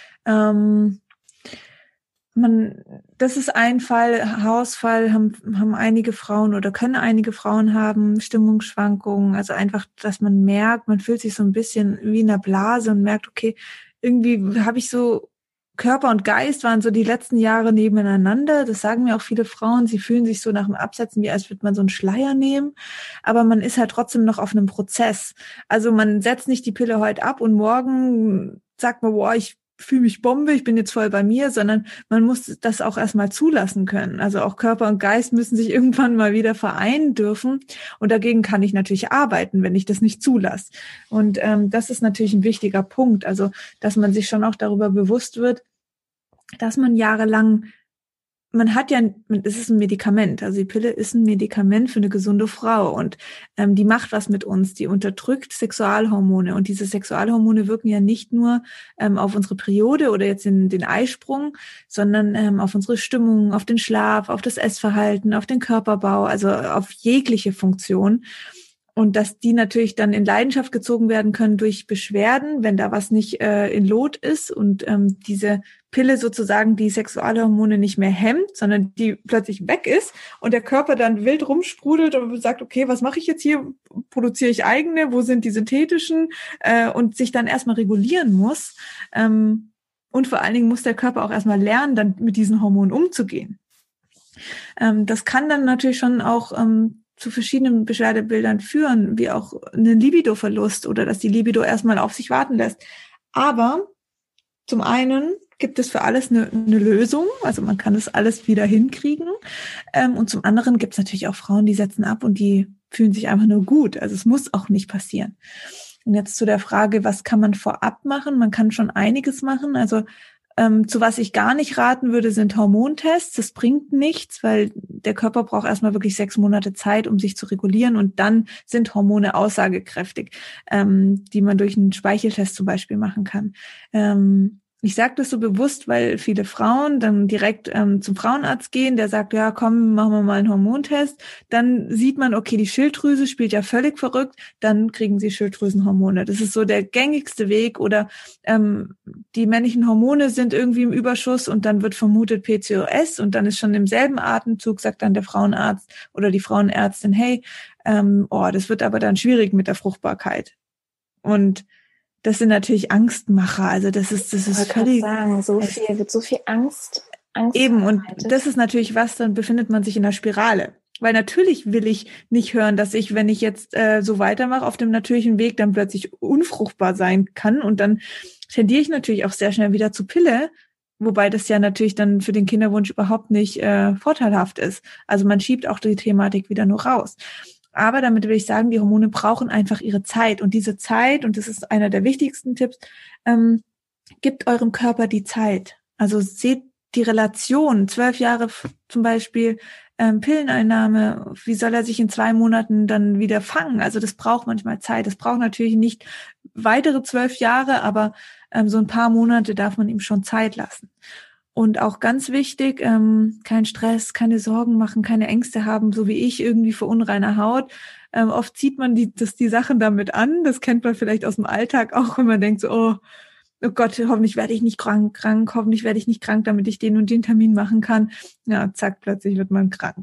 Das ist ein Fall, Haarausfall haben einige Frauen oder können einige Frauen haben, Stimmungsschwankungen, also einfach, dass man merkt, man fühlt sich so ein bisschen wie in einer Blase und merkt, okay, irgendwie habe ich so, Körper und Geist waren so die letzten Jahre nebeneinander, das sagen mir auch viele Frauen, sie fühlen sich so nach dem Absetzen, wie als würde man so einen Schleier nehmen, aber man ist halt trotzdem noch auf einem Prozess, also man setzt nicht die Pille heute ab und morgen sagt man, boah, ich fühle mich Bombe, ich bin jetzt voll bei mir, sondern man muss das auch erstmal zulassen können. Also auch Körper und Geist müssen sich irgendwann mal wieder vereinen dürfen und dagegen kann ich natürlich arbeiten, wenn ich das nicht zulasse. Und das ist natürlich ein wichtiger Punkt, also dass man sich schon auch darüber bewusst wird, dass man jahrelang, es ist ein Medikament, also die Pille ist ein Medikament für eine gesunde Frau und die macht was mit uns, die unterdrückt Sexualhormone und diese Sexualhormone wirken ja nicht nur auf unsere Periode oder jetzt in den Eisprung, sondern auf unsere Stimmung, auf den Schlaf, auf das Essverhalten, auf den Körperbau, also auf jegliche Funktion. Und dass die natürlich dann in Leidenschaft gezogen werden können durch Beschwerden, wenn da was nicht in Lot ist und diese Pille sozusagen die Sexualhormone nicht mehr hemmt, sondern die plötzlich weg ist und der Körper dann wild rumsprudelt und sagt, okay, was mache ich jetzt hier? Produziere ich eigene? Wo sind die synthetischen? Und sich dann erstmal regulieren muss. Und vor allen Dingen muss der Körper auch erstmal lernen, dann mit diesen Hormonen umzugehen. Das kann dann natürlich schon auch zu verschiedenen Beschwerdebildern führen, wie auch einen Libidoverlust oder dass die Libido erstmal auf sich warten lässt. Aber zum einen gibt es für alles eine Lösung, also man kann das alles wieder hinkriegen. Und zum anderen gibt es natürlich auch Frauen, die setzen ab und die fühlen sich einfach nur gut. Also es muss auch nicht passieren. Und jetzt zu der Frage, was kann man vorab machen? Man kann schon einiges machen. Also Zu was ich gar nicht raten würde, sind Hormontests. Das bringt nichts, weil der Körper braucht erstmal wirklich 6 Monate Zeit, um sich zu regulieren, und dann sind Hormone aussagekräftig, die man durch einen Speicheltest zum Beispiel machen kann. Ich sage das so bewusst, weil viele Frauen dann direkt zum Frauenarzt gehen, der sagt, ja komm, machen wir mal einen Hormontest. Dann sieht man, okay, die Schilddrüse spielt ja völlig verrückt, dann kriegen sie Schilddrüsenhormone. Das ist so der gängigste Weg. Oder die männlichen Hormone sind irgendwie im Überschuss und dann wird vermutet PCOS, und dann ist schon im selben Atemzug, sagt dann der Frauenarzt oder die Frauenärztin, hey, das wird aber dann schwierig mit der Fruchtbarkeit. Und das sind natürlich Angstmacher. Also das ist völlig sagen, wird so viel Angst eben. Und das ist natürlich was, dann befindet man sich in einer Spirale. Weil natürlich will ich nicht hören, dass ich, wenn ich jetzt so weitermache auf dem natürlichen Weg, dann plötzlich unfruchtbar sein kann. Und dann tendiere ich natürlich auch sehr schnell wieder zu Pille, wobei das ja natürlich dann für den Kinderwunsch überhaupt nicht vorteilhaft ist. Also man schiebt auch die Thematik wieder nur raus. Aber damit will ich sagen, die Hormone brauchen einfach ihre Zeit. Und diese Zeit, und das ist einer der wichtigsten Tipps, gibt eurem Körper die Zeit. Also seht die Relation, 12 Jahre zum Beispiel, Pilleneinnahme, wie soll er sich in 2 Monaten dann wieder fangen? Also das braucht manchmal Zeit. Das braucht natürlich nicht weitere 12 Jahre, aber so ein paar Monate darf man ihm schon Zeit lassen. Und auch ganz wichtig, kein Stress, keine Sorgen machen, keine Ängste haben, so wie ich irgendwie vor unreiner Haut. Oft zieht man die Sachen damit an. Das kennt man vielleicht aus dem Alltag auch, wenn man denkt so, oh Gott, hoffentlich werde ich nicht krank, hoffentlich werde ich nicht krank, damit ich den und den Termin machen kann. Ja, zack, plötzlich wird man krank.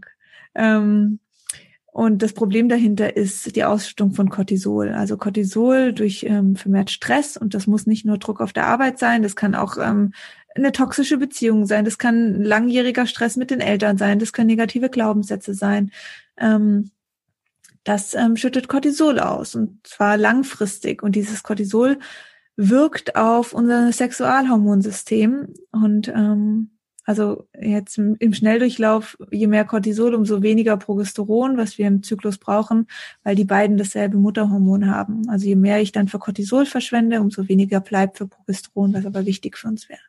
Und das Problem dahinter ist die Ausschüttung von Cortisol. Also Cortisol durch vermehrt Stress, und das muss nicht nur Druck auf der Arbeit sein, das kann auch eine toxische Beziehung sein, das kann langjähriger Stress mit den Eltern sein, das können negative Glaubenssätze sein. Das schüttet Cortisol aus, und zwar langfristig. Und dieses Cortisol wirkt auf unser Sexualhormonsystem. Und also jetzt im Schnelldurchlauf, je mehr Cortisol, umso weniger Progesteron, was wir im Zyklus brauchen, weil die beiden dasselbe Mutterhormon haben. Also je mehr ich dann für Cortisol verschwende, umso weniger bleibt für Progesteron, was aber wichtig für uns wäre.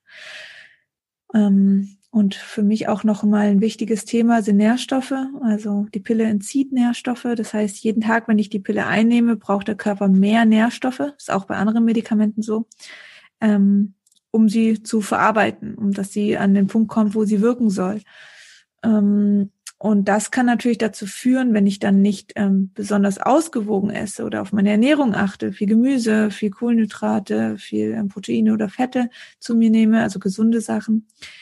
Und für mich auch noch mal ein wichtiges Thema sind Nährstoffe. Also die Pille entzieht Nährstoffe. Das heißt, jeden Tag, wenn ich die Pille einnehme, braucht der Körper mehr Nährstoffe. Ist auch bei anderen Medikamenten so. Um sie zu verarbeiten, dass sie an den Punkt kommt, wo sie wirken soll. Und das kann natürlich dazu führen, wenn ich dann nicht besonders ausgewogen esse oder auf meine Ernährung achte, viel Gemüse, viel Kohlenhydrate, viel Proteine oder Fette zu mir nehme, also gesunde Sachen,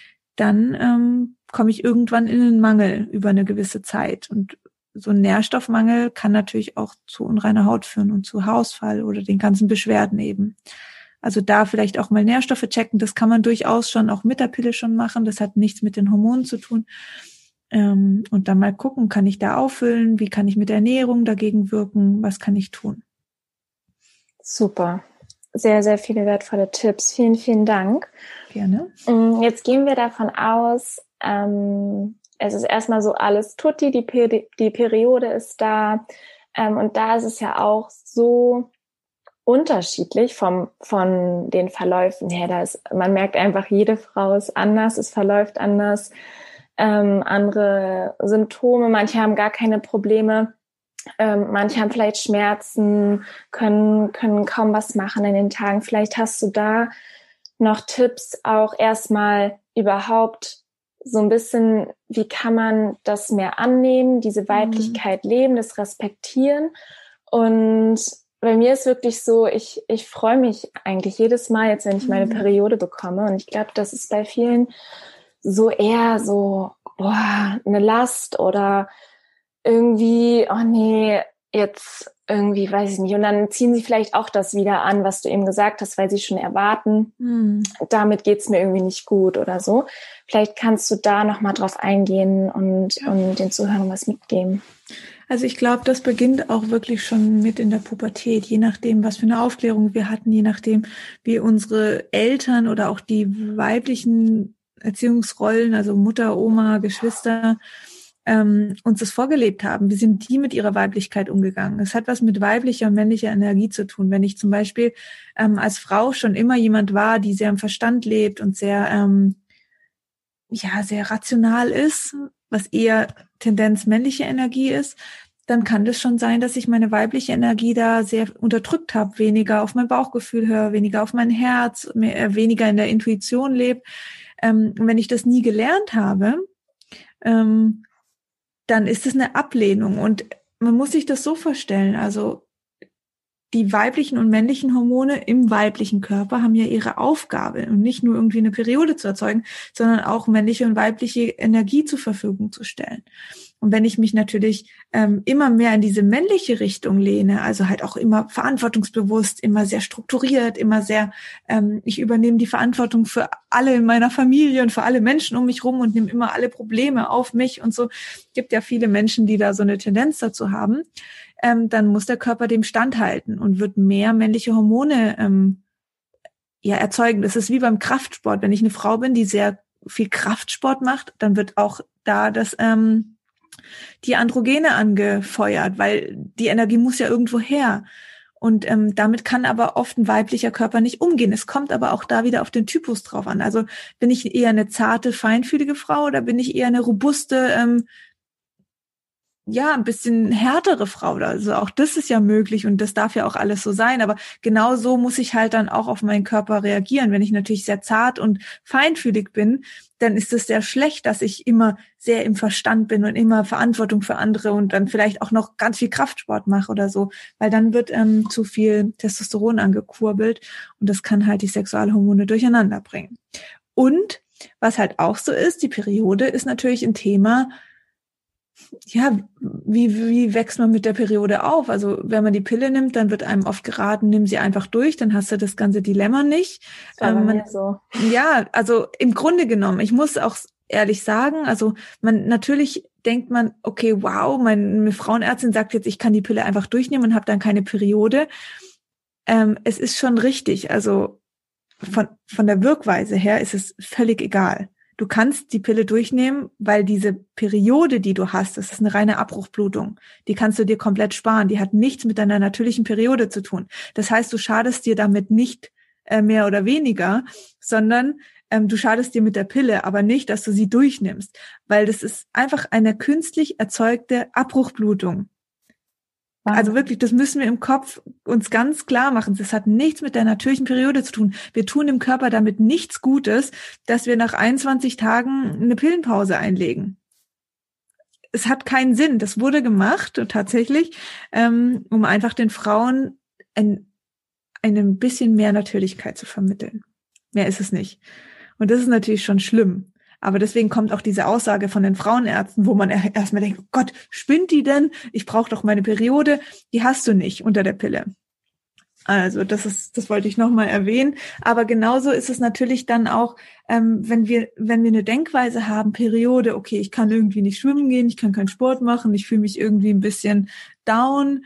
dann komme ich irgendwann in einen Mangel über eine gewisse Zeit. Und so ein Nährstoffmangel kann natürlich auch zu unreiner Haut führen und zu Haarausfall oder den ganzen Beschwerden eben. Also da vielleicht auch mal Nährstoffe checken, das kann man durchaus schon auch mit der Pille schon machen, das hat nichts mit den Hormonen zu tun. Und dann mal gucken, kann ich da auffüllen, wie kann ich mit der Ernährung dagegen wirken, was kann ich tun? Super, sehr, sehr viele wertvolle Tipps, vielen, vielen Dank. Gerne. Jetzt gehen wir davon aus, es ist erstmal so alles tutti, die Periode ist da, und da ist es ja auch so unterschiedlich von den Verläufen her. Man merkt einfach, jede Frau ist anders, es verläuft anders, andere Symptome, manche haben gar keine Probleme, manche haben vielleicht Schmerzen, können kaum was machen in den Tagen. Vielleicht hast du da noch Tipps, auch erstmal überhaupt so ein bisschen, wie kann man das mehr annehmen, diese Weiblichkeit leben, das respektieren. Und bei mir ist wirklich so, ich freue mich eigentlich jedes Mal jetzt, wenn ich meine Periode bekomme. Und ich glaube, das ist bei vielen so eher so, eine Last oder irgendwie, oh nee, jetzt irgendwie, weiß ich nicht. Und dann ziehen sie vielleicht auch das wieder an, was du eben gesagt hast, weil sie schon erwarten, damit geht's mir irgendwie nicht gut oder so. Vielleicht kannst du da nochmal drauf eingehen und den Zuhörern was mitgeben. Also ich glaube, das beginnt auch wirklich schon mit in der Pubertät, je nachdem, was für eine Aufklärung wir hatten, je nachdem, wie unsere Eltern oder auch die weiblichen Erziehungsrollen, also Mutter, Oma, Geschwister, uns das vorgelebt haben. Wie sind die mit ihrer Weiblichkeit umgegangen? Es hat was mit weiblicher und männlicher Energie zu tun. Wenn ich zum Beispiel als Frau schon immer jemand war, die sehr im Verstand lebt und sehr sehr rational ist, was eher Tendenz männliche Energie ist, dann kann das schon sein, dass ich meine weibliche Energie da sehr unterdrückt habe, weniger auf mein Bauchgefühl höre, weniger auf mein Herz, weniger in der Intuition lebe. Und wenn ich das nie gelernt habe, dann ist es eine Ablehnung. Und man muss sich das so vorstellen, also die weiblichen und männlichen Hormone im weiblichen Körper haben ja ihre Aufgabe und nicht nur irgendwie eine Periode zu erzeugen, sondern auch männliche und weibliche Energie zur Verfügung zu stellen. Und wenn ich mich natürlich immer mehr in diese männliche Richtung lehne, also halt auch immer verantwortungsbewusst, immer sehr strukturiert, immer sehr, ich übernehme die Verantwortung für alle in meiner Familie und für alle Menschen um mich rum und nehme immer alle Probleme auf mich und so. Gibt ja viele Menschen, die da so eine Tendenz dazu haben. Dann muss der Körper dem standhalten und wird mehr männliche Hormone erzeugen. Das ist wie beim Kraftsport. Wenn ich eine Frau bin, die sehr viel Kraftsport macht, dann wird auch da die Androgene angefeuert, weil die Energie muss ja irgendwo her. Und damit kann aber oft ein weiblicher Körper nicht umgehen. Es kommt aber auch da wieder auf den Typus drauf an. Also bin ich eher eine zarte, feinfühlige Frau oder bin ich eher eine robuste, ein bisschen härtere Frau? Also auch das ist ja möglich und das darf ja auch alles so sein. Aber genau so muss ich halt dann auch auf meinen Körper reagieren. Wenn ich natürlich sehr zart und feinfühlig bin, dann ist es sehr schlecht, dass ich immer sehr im Verstand bin und immer Verantwortung für andere und dann vielleicht auch noch ganz viel Kraftsport mache oder so, weil dann wird zu viel Testosteron angekurbelt und das kann halt die Sexualhormone durcheinander bringen. Und was halt auch so ist, die Periode ist natürlich ein Thema. Ja, wie wächst man mit der Periode auf? Also wenn man die Pille nimmt, dann wird einem oft geraten, nimm sie einfach durch, dann hast du das ganze Dilemma nicht. Das war bei mir so. Ja, also im Grunde genommen, ich muss auch ehrlich sagen, also natürlich denkt man, okay, wow, meine Frauenärztin sagt jetzt, ich kann die Pille einfach durchnehmen und habe dann keine Periode. Es ist schon richtig, also von der Wirkweise her ist es völlig egal. Du kannst die Pille durchnehmen, weil diese Periode, die du hast, das ist eine reine Abbruchblutung. Die kannst du dir komplett sparen. Die hat nichts mit deiner natürlichen Periode zu tun. Das heißt, du schadest dir damit nicht mehr oder weniger, sondern du schadest dir mit der Pille, aber nicht, dass du sie durchnimmst, weil das ist einfach eine künstlich erzeugte Abbruchblutung. Also wirklich, das müssen wir im Kopf uns ganz klar machen. Das hat nichts mit der natürlichen Periode zu tun. Wir tun dem Körper damit nichts Gutes, dass wir nach 21 Tagen eine Pillenpause einlegen. Es hat keinen Sinn. Das wurde gemacht, tatsächlich, um einfach den Frauen ein bisschen mehr Natürlichkeit zu vermitteln. Mehr ist es nicht. Und das ist natürlich schon schlimm. Aber deswegen kommt auch diese Aussage von den Frauenärzten, wo man erstmal denkt, oh Gott, spinnt die denn? Ich brauche doch meine Periode. Die hast du nicht unter der Pille. Also das wollte ich nochmal erwähnen. Aber genauso ist es natürlich dann auch, wenn wir eine Denkweise haben, Periode, okay, ich kann irgendwie nicht schwimmen gehen, ich kann keinen Sport machen, ich fühle mich irgendwie ein bisschen down,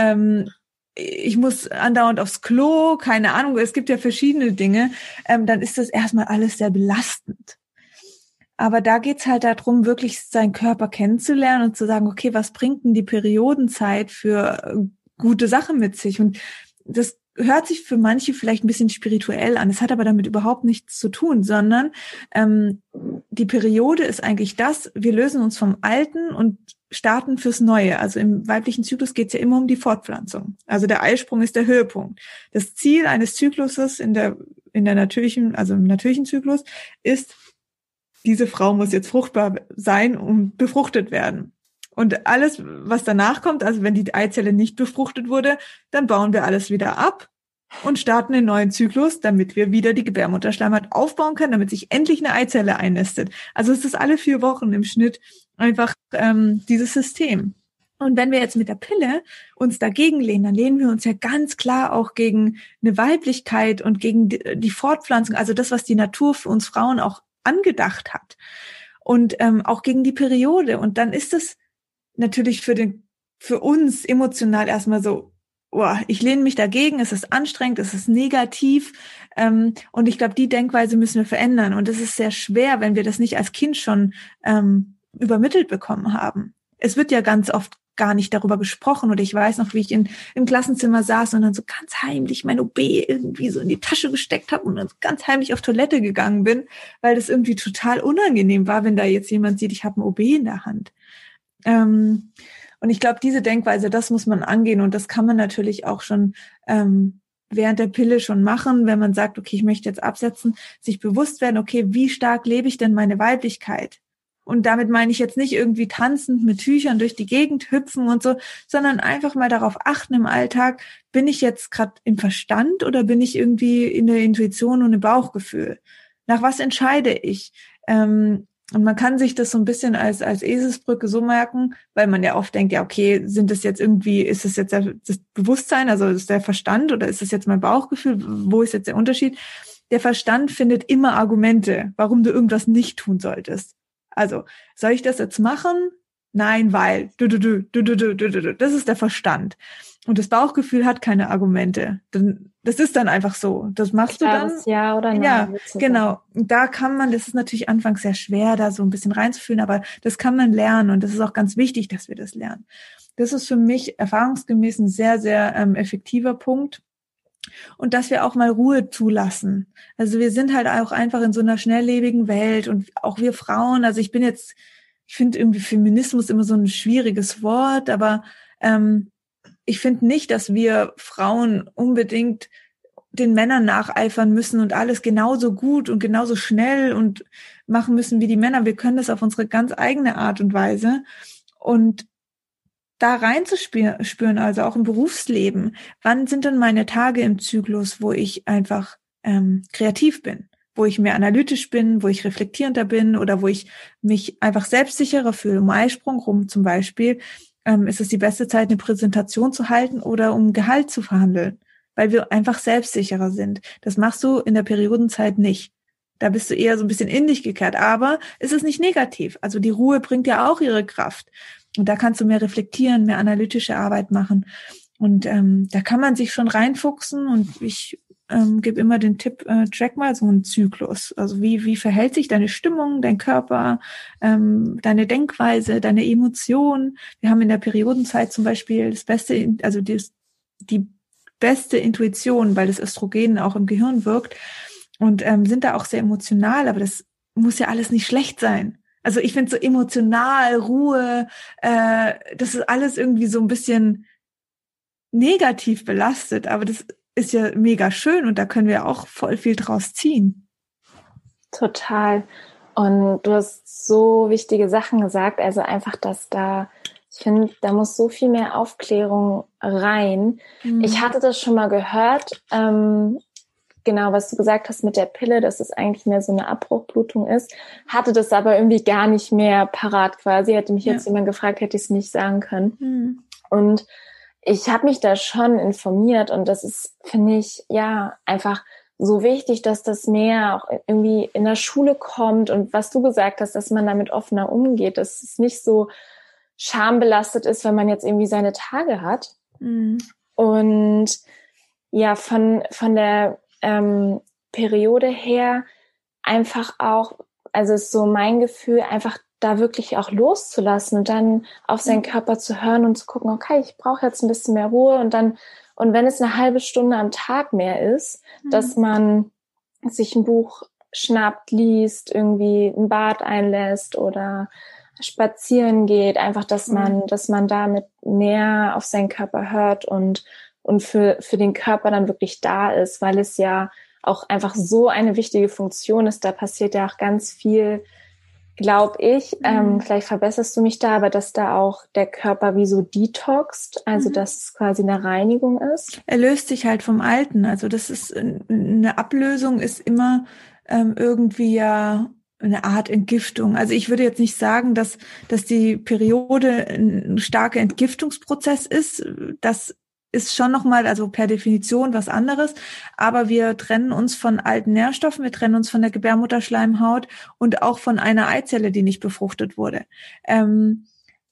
ich muss andauernd aufs Klo, keine Ahnung, es gibt ja verschiedene Dinge, dann ist das erstmal alles sehr belastend. Aber da geht's halt darum, wirklich seinen Körper kennenzulernen und zu sagen, okay, was bringt denn die Periodenzeit für gute Sachen mit sich? Und das hört sich für manche vielleicht ein bisschen spirituell an. Es hat aber damit überhaupt nichts zu tun, sondern die Periode ist eigentlich das, wir lösen uns vom Alten und starten fürs Neue. Also im weiblichen Zyklus geht's ja immer um die Fortpflanzung. Also der Eisprung ist der Höhepunkt. Das Ziel eines Zykluses in der natürlichen, also im natürlichen Zyklus ist, diese Frau muss jetzt fruchtbar sein und befruchtet werden. Und alles, was danach kommt, also wenn die Eizelle nicht befruchtet wurde, dann bauen wir alles wieder ab und starten einen neuen Zyklus, damit wir wieder die Gebärmutterschleimhaut aufbauen können, damit sich endlich eine Eizelle einnistet. Also es ist alle 4 Wochen im Schnitt einfach dieses System. Und wenn wir jetzt mit der Pille uns dagegen lehnen, dann lehnen wir uns ja ganz klar auch gegen eine Weiblichkeit und gegen die Fortpflanzung, also das, was die Natur für uns Frauen auch angedacht hat und auch gegen die Periode. Und dann ist es natürlich für uns emotional erstmal so, ich lehne mich dagegen, es ist anstrengend, es ist negativ und ich glaube, die Denkweise müssen wir verändern und es ist sehr schwer, wenn wir das nicht als Kind schon übermittelt bekommen haben. Es wird ja ganz oft gar nicht darüber gesprochen. Oder ich weiß noch, wie ich im Klassenzimmer saß und dann so ganz heimlich mein OB irgendwie so in die Tasche gesteckt habe und dann so ganz heimlich auf Toilette gegangen bin, weil das irgendwie total unangenehm war, wenn da jetzt jemand sieht, ich habe ein OB in der Hand. Und ich glaube, diese Denkweise, das muss man angehen und das kann man natürlich auch schon während der Pille schon machen, wenn man sagt, okay, ich möchte jetzt absetzen, sich bewusst werden, okay, wie stark lebe ich denn meine Weiblichkeit? Und damit meine ich jetzt nicht irgendwie tanzend mit Tüchern durch die Gegend hüpfen und so, sondern einfach mal darauf achten im Alltag, bin ich jetzt gerade im Verstand oder bin ich irgendwie in der Intuition und im Bauchgefühl? Nach was entscheide ich? Und man kann sich das so ein bisschen als Eselsbrücke so merken, weil man ja oft denkt, ja, okay, ist es jetzt das Bewusstsein, also ist der Verstand oder ist es jetzt mein Bauchgefühl? Wo ist jetzt der Unterschied? Der Verstand findet immer Argumente, warum du irgendwas nicht tun solltest. Also, soll ich das jetzt machen? Nein, weil. Das ist der Verstand. Und das Bauchgefühl hat keine Argumente. Das ist dann einfach so. Das machst du dann. Ja oder nein. Ja, genau. Und da kann man, das ist natürlich anfangs sehr schwer, da so ein bisschen reinzufühlen, aber das kann man lernen und das ist auch ganz wichtig, dass wir das lernen. Das ist für mich erfahrungsgemäß ein sehr, sehr effektiver Punkt. Und dass wir auch mal Ruhe zulassen. Also wir sind halt auch einfach in so einer schnelllebigen Welt und auch wir Frauen, also ich finde irgendwie Feminismus immer so ein schwieriges Wort, aber ich finde nicht, dass wir Frauen unbedingt den Männern nacheifern müssen und alles genauso gut und genauso schnell und machen müssen wie die Männer. Wir können das auf unsere ganz eigene Art und Weise und da reinzuspüren, also auch im Berufsleben. Wann sind denn meine Tage im Zyklus, wo ich einfach kreativ bin, wo ich mehr analytisch bin, wo ich reflektierender bin oder wo ich mich einfach selbstsicherer fühle. Um Eisprung rum zum Beispiel ist es die beste Zeit, eine Präsentation zu halten oder um Gehalt zu verhandeln, weil wir einfach selbstsicherer sind. Das machst du in der Periodenzeit nicht. Da bist du eher so ein bisschen in dich gekehrt, aber es ist nicht negativ. Also die Ruhe bringt ja auch ihre Kraft. Und da kannst du mehr reflektieren, mehr analytische Arbeit machen. Und da kann man sich schon reinfuchsen. Und ich gebe immer den Tipp, track mal so einen Zyklus. Also wie verhält sich deine Stimmung, dein Körper, deine Denkweise, deine Emotionen. Wir haben in der Periodenzeit zum Beispiel das Beste, also die beste Intuition, weil das Östrogen auch im Gehirn wirkt. Und sind da auch sehr emotional. Aber das muss ja alles nicht schlecht sein. Also ich finde so emotional, Ruhe, das ist alles irgendwie so ein bisschen negativ belastet, aber das ist ja mega schön und da können wir auch voll viel draus ziehen. Total. Und du hast so wichtige Sachen gesagt, also einfach, ich finde, da muss so viel mehr Aufklärung rein. Ich hatte das schon mal gehört, genau, was du gesagt hast mit der Pille, dass es eigentlich mehr so eine Abbruchblutung ist, hatte das aber irgendwie gar nicht mehr parat quasi. Hätte mich jetzt jemand gefragt, hätte ich es nicht sagen können. Und ich habe mich da schon informiert und das ist, finde ich, ja, einfach so wichtig, dass das mehr auch irgendwie in der Schule kommt und was du gesagt hast, dass man damit offener umgeht, dass es nicht so schambelastet ist, wenn man jetzt irgendwie seine Tage hat. Und ja, von der Periode her einfach auch, also ist so mein Gefühl, einfach da wirklich auch loszulassen und dann auf seinen Körper zu hören und zu gucken, okay, ich brauche jetzt ein bisschen mehr Ruhe und wenn es eine halbe Stunde am Tag mehr ist, dass man sich ein Buch schnappt, liest, irgendwie ein Bad einlässt oder spazieren geht, einfach, dass man damit mehr auf seinen Körper hört und für den Körper dann wirklich da ist, weil es ja auch einfach so eine wichtige Funktion ist. Da passiert ja auch ganz viel, glaube ich. Vielleicht verbesserst du mich da, aber dass da auch der Körper wie so detoxt, also dass es quasi eine Reinigung ist. Er löst sich halt vom Alten. Also das ist eine Ablösung, ist immer irgendwie ja eine Art Entgiftung. Also ich würde jetzt nicht sagen, dass die Periode ein starker Entgiftungsprozess ist. Das ist schon nochmal, also per Definition was anderes, aber wir trennen uns von alten Nährstoffen, wir trennen uns von der Gebärmutterschleimhaut und auch von einer Eizelle, die nicht befruchtet wurde.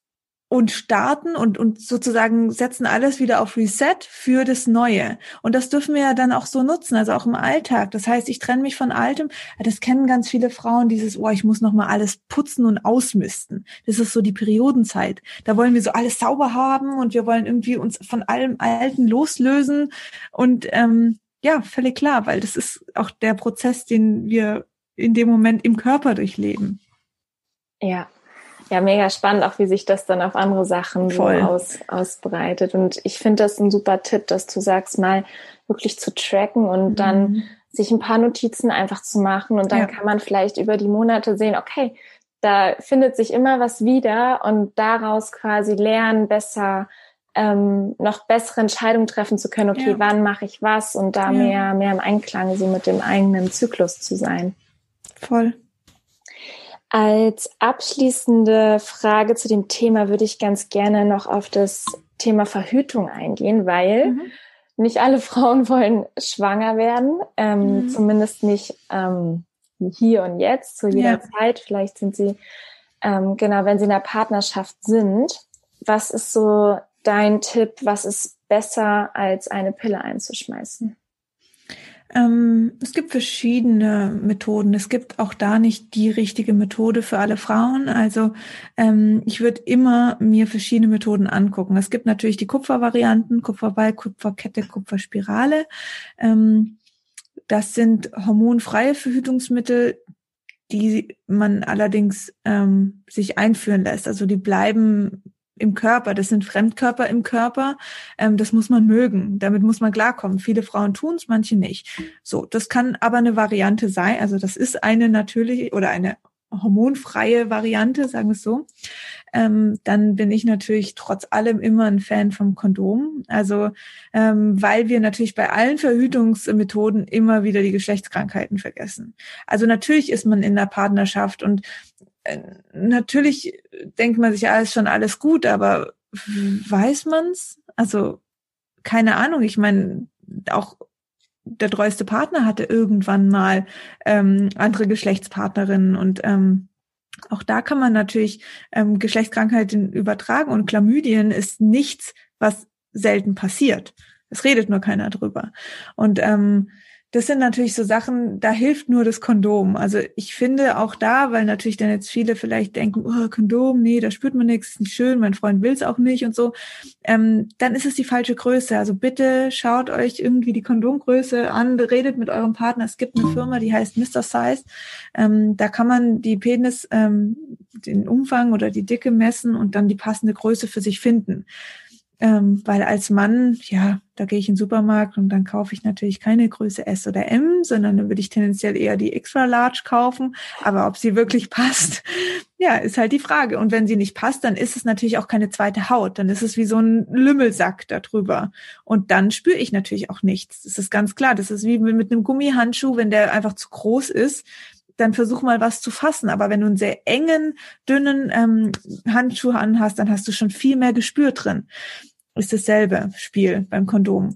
und starten und sozusagen setzen alles wieder auf Reset für das Neue. Und das dürfen wir ja dann auch so nutzen, also auch im Alltag. Das heißt, ich trenne mich von Altem. Das kennen ganz viele Frauen, dieses, ich muss noch mal alles putzen und ausmisten. Das ist so die Periodenzeit. Da wollen wir so alles sauber haben und wir wollen irgendwie uns von allem Alten loslösen. Und ja, völlig klar, weil das ist auch der Prozess, den wir in dem Moment im Körper durchleben. Ja, mega spannend, auch wie sich das dann auf andere Sachen so ausbreitet. Und ich finde das ein super Tipp, dass du sagst, mal wirklich zu tracken und dann sich ein paar Notizen einfach zu machen. Und dann kann man vielleicht über die Monate sehen, okay, da findet sich immer was wieder und daraus quasi lernen, besser noch bessere Entscheidungen treffen zu können. Okay, wann mache ich was? Und da mehr im Einklang so mit dem eigenen Zyklus zu sein. Voll. Als abschließende Frage zu dem Thema würde ich ganz gerne noch auf das Thema Verhütung eingehen, weil nicht alle Frauen wollen schwanger werden, zumindest nicht hier und jetzt, zu jeder Zeit. Vielleicht sind sie, wenn sie in der Partnerschaft sind. Was ist so dein Tipp? Was ist besser, als eine Pille einzuschmeißen? Es gibt verschiedene Methoden. Es gibt auch da nicht die richtige Methode für alle Frauen. Also ich würde immer mir verschiedene Methoden angucken. Es gibt natürlich die Kupfervarianten, Kupferball, Kupferkette, Kupferspirale. Das sind hormonfreie Verhütungsmittel, die man allerdings sich einführen lässt. Also die bleiben im Körper, das sind Fremdkörper im Körper, das muss man mögen, damit muss man klarkommen. Viele Frauen tun es, manche nicht. So, das kann aber eine Variante sein, also das ist eine natürliche oder eine hormonfreie Variante, sagen wir es so. Dann bin ich natürlich trotz allem immer ein Fan vom Kondom, also weil wir natürlich bei allen Verhütungsmethoden immer wieder die Geschlechtskrankheiten vergessen. Also natürlich ist man in der Partnerschaft und natürlich denkt man sich, ja, ist schon alles gut, aber weiß man's? Also keine Ahnung. Ich meine, auch der treueste Partner hatte irgendwann mal andere Geschlechtspartnerinnen und auch da kann man natürlich Geschlechtskrankheiten übertragen und Chlamydien ist nichts, was selten passiert. Es redet nur keiner drüber. Und das sind natürlich so Sachen, da hilft nur das Kondom. Also ich finde auch da, weil natürlich dann jetzt viele vielleicht denken, Kondom, nee, da spürt man nichts, ist nicht schön, mein Freund will es auch nicht und so, dann ist es die falsche Größe. Also bitte schaut euch irgendwie die Kondomgröße an, redet mit eurem Partner. Es gibt eine Firma, die heißt Mr. Size. Da kann man die Penis, den Umfang oder die Dicke messen und dann die passende Größe für sich finden. Weil als Mann, ja, da gehe ich in den Supermarkt und dann kaufe ich natürlich keine Größe S oder M, sondern dann würde ich tendenziell eher die Extra Large kaufen. Aber ob sie wirklich passt, ja, ist halt die Frage. Und wenn sie nicht passt, dann ist es natürlich auch keine zweite Haut. Dann ist es wie so ein Lümmelsack da drüber. Und dann spüre ich natürlich auch nichts. Das ist ganz klar. Das ist wie mit einem Gummihandschuh, wenn der einfach zu groß ist, dann versuch mal was zu fassen. Aber wenn du einen sehr engen, dünnen Handschuh anhast, dann hast du schon viel mehr Gespür drin. Ist dasselbe Spiel beim Kondom.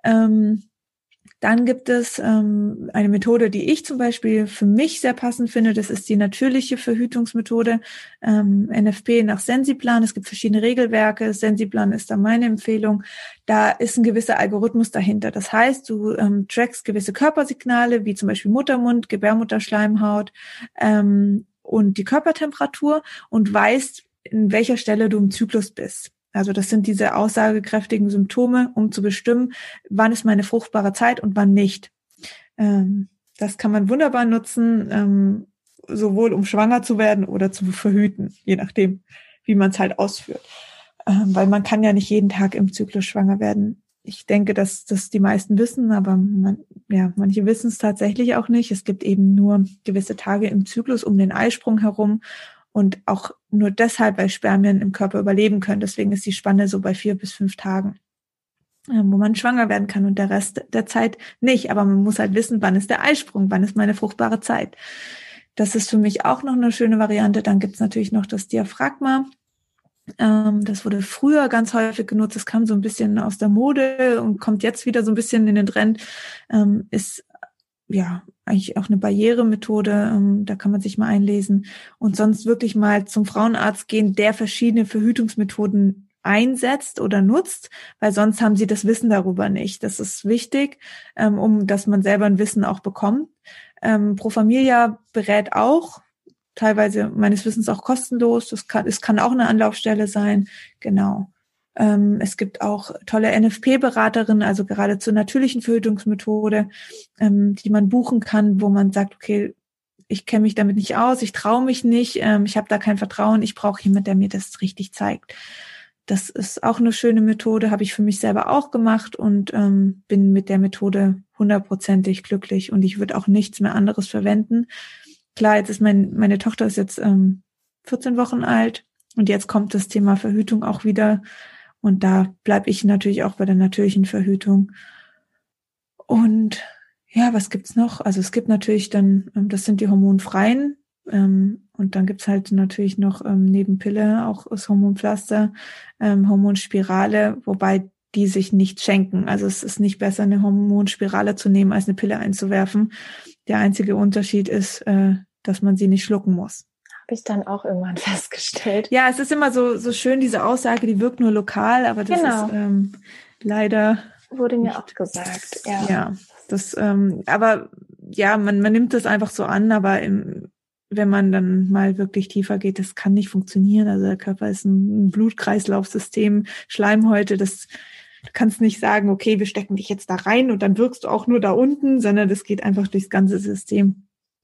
Dann gibt es eine Methode, die ich zum Beispiel für mich sehr passend finde. Das ist die natürliche Verhütungsmethode, NFP nach Sensiplan. Es gibt verschiedene Regelwerke. Sensiplan ist da meine Empfehlung. Da ist ein gewisser Algorithmus dahinter. Das heißt, du trackst gewisse Körpersignale, wie zum Beispiel Muttermund, Gebärmutterschleimhaut und die Körpertemperatur und weißt, in welcher Stelle du im Zyklus bist. Also das sind diese aussagekräftigen Symptome, um zu bestimmen, wann ist meine fruchtbare Zeit und wann nicht. Das kann man wunderbar nutzen, sowohl um schwanger zu werden oder zu verhüten, je nachdem, wie man es halt ausführt. Weil man kann ja nicht jeden Tag im Zyklus schwanger werden. Ich denke, dass das die meisten wissen, aber manche wissen es tatsächlich auch nicht. Es gibt eben nur gewisse Tage im Zyklus um den Eisprung herum. Und auch nur deshalb, weil Spermien im Körper überleben können. Deswegen ist die Spanne so bei 4 bis 5 Tagen, wo man schwanger werden kann und der Rest der Zeit nicht. Aber man muss halt wissen, wann ist der Eisprung, wann ist meine fruchtbare Zeit. Das ist für mich auch noch eine schöne Variante. Dann gibt's natürlich noch das Diaphragma. Das wurde früher ganz häufig genutzt. Das kam so ein bisschen aus der Mode und kommt jetzt wieder so ein bisschen in den Trend. Ist ja, eigentlich auch eine Barrieremethode, da kann man sich mal einlesen und sonst wirklich mal zum Frauenarzt gehen, der verschiedene Verhütungsmethoden einsetzt oder nutzt, weil sonst haben sie das Wissen darüber nicht. Das ist wichtig, dass man selber ein Wissen auch bekommt. Pro Familia berät auch, teilweise meines Wissens auch kostenlos. Es kann auch eine Anlaufstelle sein. Genau. Es gibt auch tolle NFP-Beraterinnen, also gerade zur natürlichen Verhütungsmethode, die man buchen kann, wo man sagt, okay, ich kenne mich damit nicht aus, ich traue mich nicht, ich habe da kein Vertrauen, ich brauche jemanden, der mir das richtig zeigt. Das ist auch eine schöne Methode, habe ich für mich selber auch gemacht und bin mit der Methode 100%ig glücklich und ich würde auch nichts mehr anderes verwenden. Klar, jetzt ist meine Tochter ist jetzt 14 Wochen alt und jetzt kommt das Thema Verhütung auch wieder und da bleibe ich natürlich auch bei der natürlichen Verhütung. Und ja, was gibt's noch? Also es gibt natürlich dann, das sind die hormonfreien und dann gibt's halt natürlich noch neben Pille auch das Hormonpflaster, Hormonspirale, wobei die sich nicht schenken. Also es ist nicht besser, eine Hormonspirale zu nehmen, als eine Pille einzuwerfen. Der einzige Unterschied ist, dass man sie nicht schlucken muss. Habe ich dann auch irgendwann festgestellt. Ja, es ist immer so schön, diese Aussage, die wirkt nur lokal, aber das ist leider... Wurde mir auch gesagt, ja. Ja, aber ja, man nimmt das einfach so an, aber wenn man dann mal wirklich tiefer geht, das kann nicht funktionieren. Also der Körper ist ein Blutkreislaufsystem, Schleimhäute, du kannst nicht sagen, okay, wir stecken dich jetzt da rein und dann wirkst du auch nur da unten, sondern das geht einfach durchs ganze System.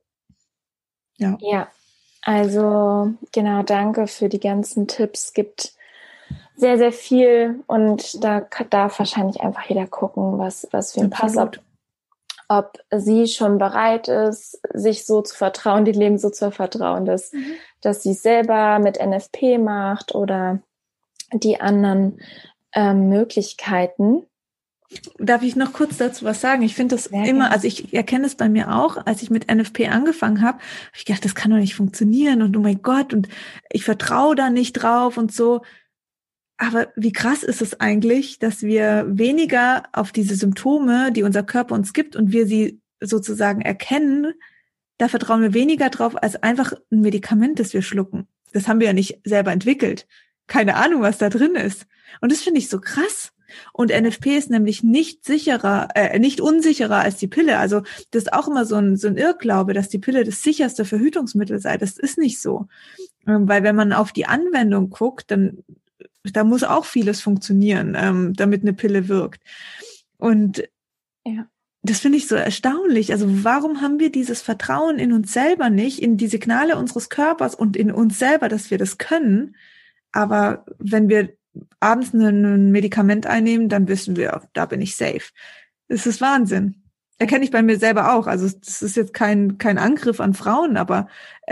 Ja. Ja, also genau, danke für die ganzen Tipps. Gibt sehr, sehr viel und da darf wahrscheinlich einfach jeder gucken, was für ihn passt. Ob sie schon bereit ist, sich so zu vertrauen, dem Leben so zu vertrauen, dass sie es selber mit NFP macht oder die anderen Möglichkeiten. Darf ich noch kurz dazu was sagen? Ich finde das immer, also ich erkenne es bei mir auch, als ich mit NFP angefangen habe ich gedacht, das kann doch nicht funktionieren und oh mein Gott und ich vertraue da nicht drauf und so. Aber wie krass ist es eigentlich, dass wir weniger auf diese Symptome, die unser Körper uns gibt und wir sie sozusagen erkennen, da vertrauen wir weniger drauf als einfach ein Medikament, das wir schlucken. Das haben wir ja nicht selber entwickelt. Keine Ahnung, was da drin ist. Und das finde ich so krass. Und NFP ist nämlich nicht unsicherer als die Pille. Also das ist auch immer so ein Irrglaube, dass die Pille das sicherste Verhütungsmittel sei. Das ist nicht so. Weil wenn man auf die Anwendung guckt, dann da muss auch vieles funktionieren, damit eine Pille wirkt. Und das finde ich so erstaunlich. Also warum haben wir dieses Vertrauen in uns selber nicht, in die Signale unseres Körpers und in uns selber, dass wir das können? Aber wenn wir abends ein Medikament einnehmen, dann wissen wir, da bin ich safe. Das ist Wahnsinn. Erkenne ich bei mir selber auch. Also das ist jetzt kein Angriff an Frauen, aber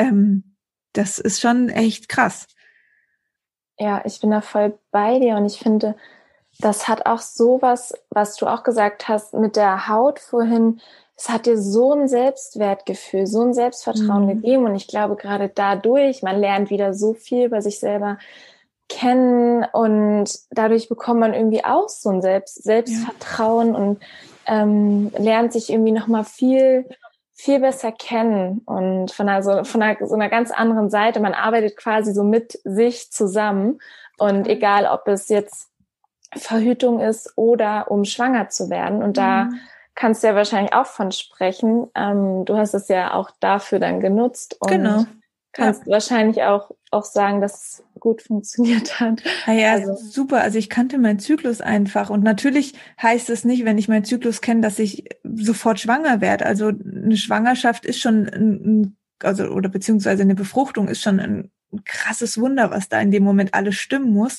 das ist schon echt krass. Ja, ich bin da voll bei dir und ich finde, das hat auch sowas, was du auch gesagt hast mit der Haut vorhin, es hat dir so ein Selbstwertgefühl, so ein Selbstvertrauen gegeben und ich glaube gerade dadurch, man lernt wieder so viel über sich selber kennen und dadurch bekommt man irgendwie auch so ein Selbstvertrauen und lernt sich irgendwie nochmal viel besser kennen und von einer ganz anderen Seite. Man arbeitet quasi so mit sich zusammen und egal, ob es jetzt Verhütung ist oder um schwanger zu werden und da kannst du ja wahrscheinlich auch von sprechen. Du hast es ja auch dafür dann genutzt und kannst wahrscheinlich auch sagen, dass es gut funktioniert hat. Ja, also super. Also ich kannte meinen Zyklus einfach und natürlich heißt es nicht, wenn ich meinen Zyklus kenne, dass ich sofort schwanger werde. Also eine Schwangerschaft ist schon oder beziehungsweise eine Befruchtung ist schon ein krasses Wunder, was da in dem Moment alles stimmen muss.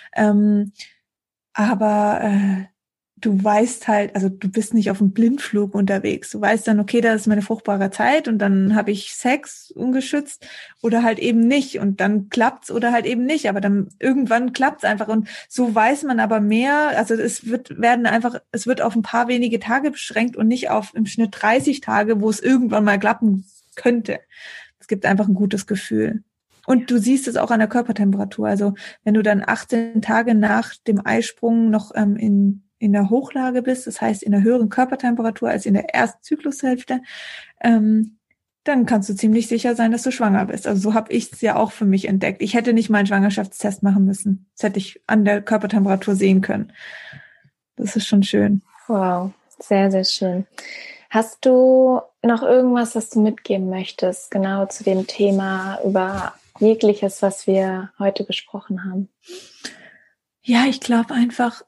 Aber du weißt halt, also du bist nicht auf einem Blindflug unterwegs. Du weißt dann, okay, das ist meine fruchtbare Zeit und dann habe ich Sex ungeschützt oder halt eben nicht und dann klappt's oder halt eben nicht, aber dann irgendwann klappt's einfach und so weiß man aber mehr, also es wird auf ein paar wenige Tage beschränkt und nicht auf im Schnitt 30 Tage, wo es irgendwann mal klappen könnte. Es gibt einfach ein gutes Gefühl. Und du siehst es auch an der Körpertemperatur. Also wenn du dann 18 Tage nach dem Eisprung noch in in der Hochlage bist, das heißt in der höheren Körpertemperatur als in der ersten Zyklushälfte, dann kannst du ziemlich sicher sein, dass du schwanger bist. Also so habe ich es ja auch für mich entdeckt. Ich hätte nicht mal einen Schwangerschaftstest machen müssen. Das hätte ich an der Körpertemperatur sehen können. Das ist schon schön. Wow, sehr, sehr schön. Hast du noch irgendwas, was du mitgeben möchtest, genau zu dem Thema, über jegliches, was wir heute besprochen haben? Ja, ich glaube einfach,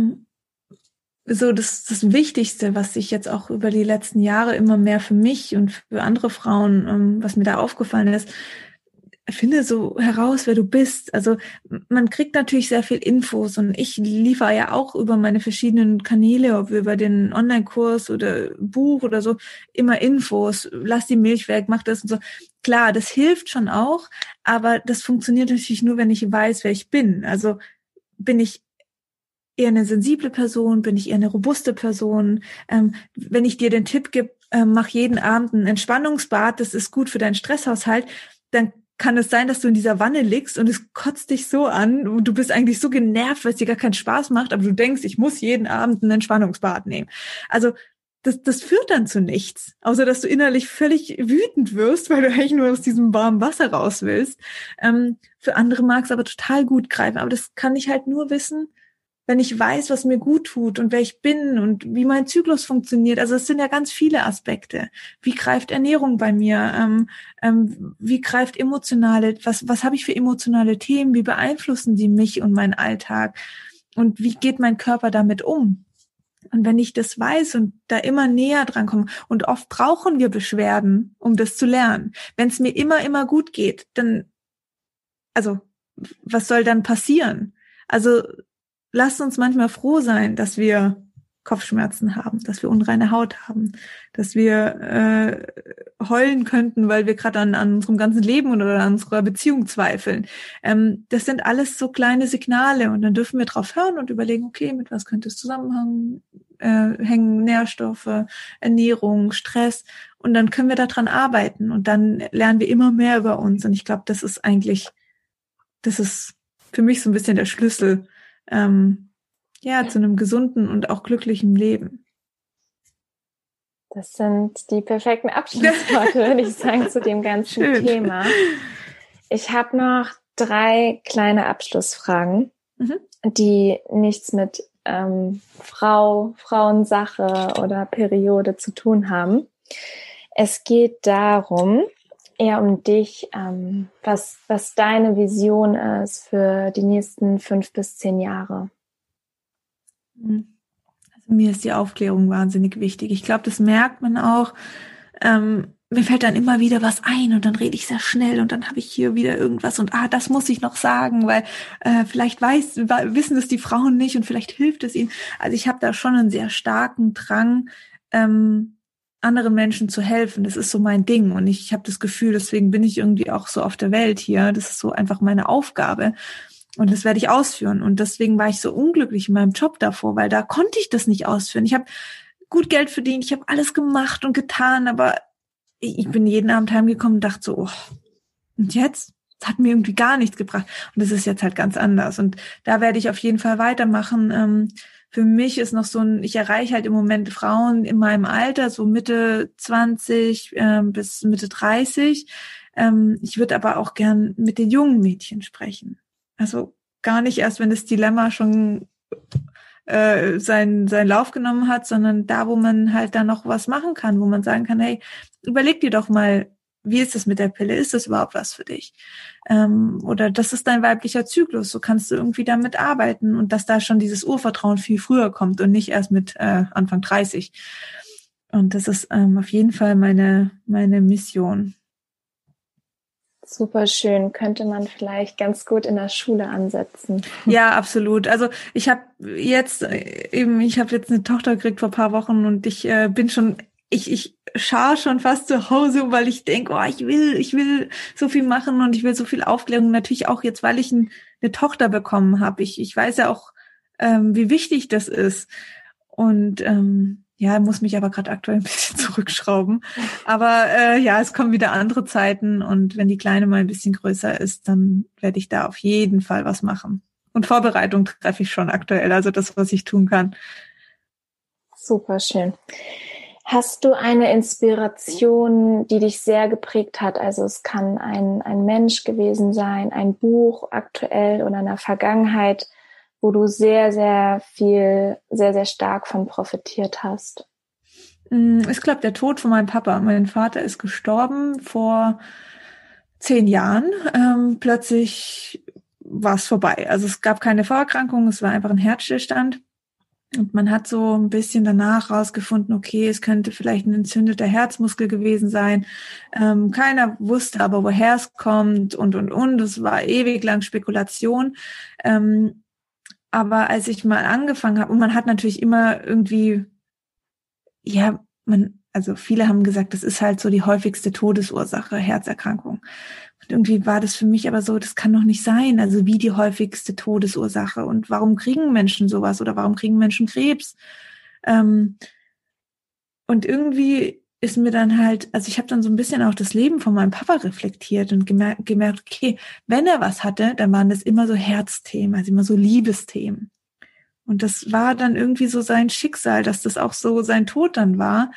so das Wichtigste, was ich jetzt auch über die letzten Jahre immer mehr für mich und für andere Frauen, was mir da aufgefallen ist, finde so heraus, wer du bist. Also man kriegt natürlich sehr viel Infos und ich liefere ja auch über meine verschiedenen Kanäle, ob über den Online-Kurs oder Buch oder so, immer Infos. Lass die Milch weg, mach das und so. Klar, das hilft schon auch, aber das funktioniert natürlich nur, wenn ich weiß, wer ich bin. Also bin ich eher eine sensible Person, bin ich eher eine robuste Person. Wenn ich dir den Tipp gebe, mach jeden Abend ein Entspannungsbad, das ist gut für deinen Stresshaushalt, dann kann es sein, dass du in dieser Wanne liegst und es kotzt dich so an und du bist eigentlich so genervt, weil es dir gar keinen Spaß macht, aber du denkst, ich muss jeden Abend ein Entspannungsbad nehmen. Also das führt dann zu nichts, außer dass du innerlich völlig wütend wirst, weil du eigentlich nur aus diesem warmen Wasser raus willst. Für andere mag es aber total gut greifen, aber das kann ich halt nur wissen, wenn ich weiß, was mir gut tut und wer ich bin und wie mein Zyklus funktioniert. Also es sind ja ganz viele Aspekte. Wie greift Ernährung bei mir? Wie greift was habe ich für emotionale Themen? Wie beeinflussen die mich und meinen Alltag? Und wie geht mein Körper damit um? Und wenn ich das weiß und da immer näher dran komme, und oft brauchen wir Beschwerden, um das zu lernen. Wenn es mir immer gut geht, dann, also, was soll dann passieren? Also, lasst uns manchmal froh sein, dass wir Kopfschmerzen haben, dass wir unreine Haut haben, dass wir heulen könnten, weil wir gerade an unserem ganzen Leben oder an unserer Beziehung zweifeln. Das sind alles so kleine Signale und dann dürfen wir drauf hören und überlegen, okay, mit was könnte es zusammenhängen, Nährstoffe, Ernährung, Stress, und dann können wir daran arbeiten und dann lernen wir immer mehr über uns, und ich glaube, das ist für mich so ein bisschen der Schlüssel, zu einem gesunden und auch glücklichen Leben. Das sind die perfekten Abschlussworte, würde ich sagen, zu dem ganzen Thema. Ich habe noch 3 kleine Abschlussfragen, die nichts mit Frauensache oder Periode zu tun haben. Es geht darum, eher um dich, was deine Vision ist für die nächsten 5 bis 10 Jahre. Also mir ist die Aufklärung wahnsinnig wichtig. Ich glaube, das merkt man auch. Mir fällt dann immer wieder was ein und dann rede ich sehr schnell und dann habe ich hier wieder irgendwas und das muss ich noch sagen, weil vielleicht wissen das die Frauen nicht und vielleicht hilft es ihnen. Also ich habe da schon einen sehr starken Drang, anderen Menschen zu helfen. Das ist so mein Ding und ich habe das Gefühl, deswegen bin ich irgendwie auch so auf der Welt hier. Das ist so einfach meine Aufgabe und das werde ich ausführen. Und deswegen war ich so unglücklich in meinem Job davor, weil da konnte ich das nicht ausführen. Ich habe gut Geld verdient, ich habe alles gemacht und getan, aber ich bin jeden Abend heimgekommen und dachte so, und jetzt? Das hat mir irgendwie gar nichts gebracht. Und das ist jetzt halt ganz anders. Und da werde ich auf jeden Fall weitermachen. Für mich ist noch ich erreiche halt im Moment Frauen in meinem Alter, so Mitte 20 bis Mitte 30. Ich würde aber auch gern mit den jungen Mädchen sprechen. Also gar nicht erst, wenn das Dilemma schon seinen Lauf genommen hat, sondern da, wo man halt dann noch was machen kann, wo man sagen kann, hey, überleg dir doch mal, wie ist das mit der Pille? Ist das überhaupt was für dich? Oder das ist dein weiblicher Zyklus, so kannst du irgendwie damit arbeiten und dass da schon dieses Urvertrauen viel früher kommt und nicht erst mit Anfang 30. Und das ist auf jeden Fall meine Mission. Super schön. Könnte man vielleicht ganz gut in der Schule ansetzen. Ja, absolut. Also ich habe jetzt eine Tochter gekriegt vor ein paar Wochen und ich bin schon, ich scharre schon fast zu Hause, weil ich denke, ich will so viel machen und ich will so viel Aufklärung. Natürlich auch jetzt, weil ich eine Tochter bekommen habe. Ich weiß ja auch, wie wichtig das ist. Und muss mich aber gerade aktuell ein bisschen zurückschrauben. Aber es kommen wieder andere Zeiten und wenn die Kleine mal ein bisschen größer ist, dann werde ich da auf jeden Fall was machen. Und Vorbereitung treffe ich schon aktuell, also das, was ich tun kann. Super schön. Hast du eine Inspiration, die dich sehr geprägt hat? Also es kann ein Mensch gewesen sein, ein Buch aktuell oder in der Vergangenheit, wo du sehr, sehr viel, sehr, sehr stark von profitiert hast. Ich glaube, der Tod von meinem Papa. Mein Vater ist gestorben vor 10 Jahren. Plötzlich war es vorbei. Also es gab keine Vorerkrankung, es war einfach ein Herzstillstand. Und man hat so ein bisschen danach rausgefunden, okay, es könnte vielleicht ein entzündeter Herzmuskel gewesen sein. Keiner wusste aber, woher es kommt und. Es war ewig lang Spekulation. Aber als ich mal angefangen habe, und man hat natürlich immer irgendwie, ja, also viele haben gesagt, das ist halt so die häufigste Todesursache, Herzerkrankung. Und irgendwie war das für mich aber so, das kann doch nicht sein. Also wie die häufigste Todesursache. Und warum kriegen Menschen sowas oder warum kriegen Menschen Krebs? Und irgendwie ist mir dann halt, also ich habe dann so ein bisschen auch das Leben von meinem Papa reflektiert und gemerkt, okay, wenn er was hatte, dann waren das immer so Herzthemen, also immer so Liebesthemen. Und das war dann irgendwie so sein Schicksal, dass das auch so sein Tod dann war.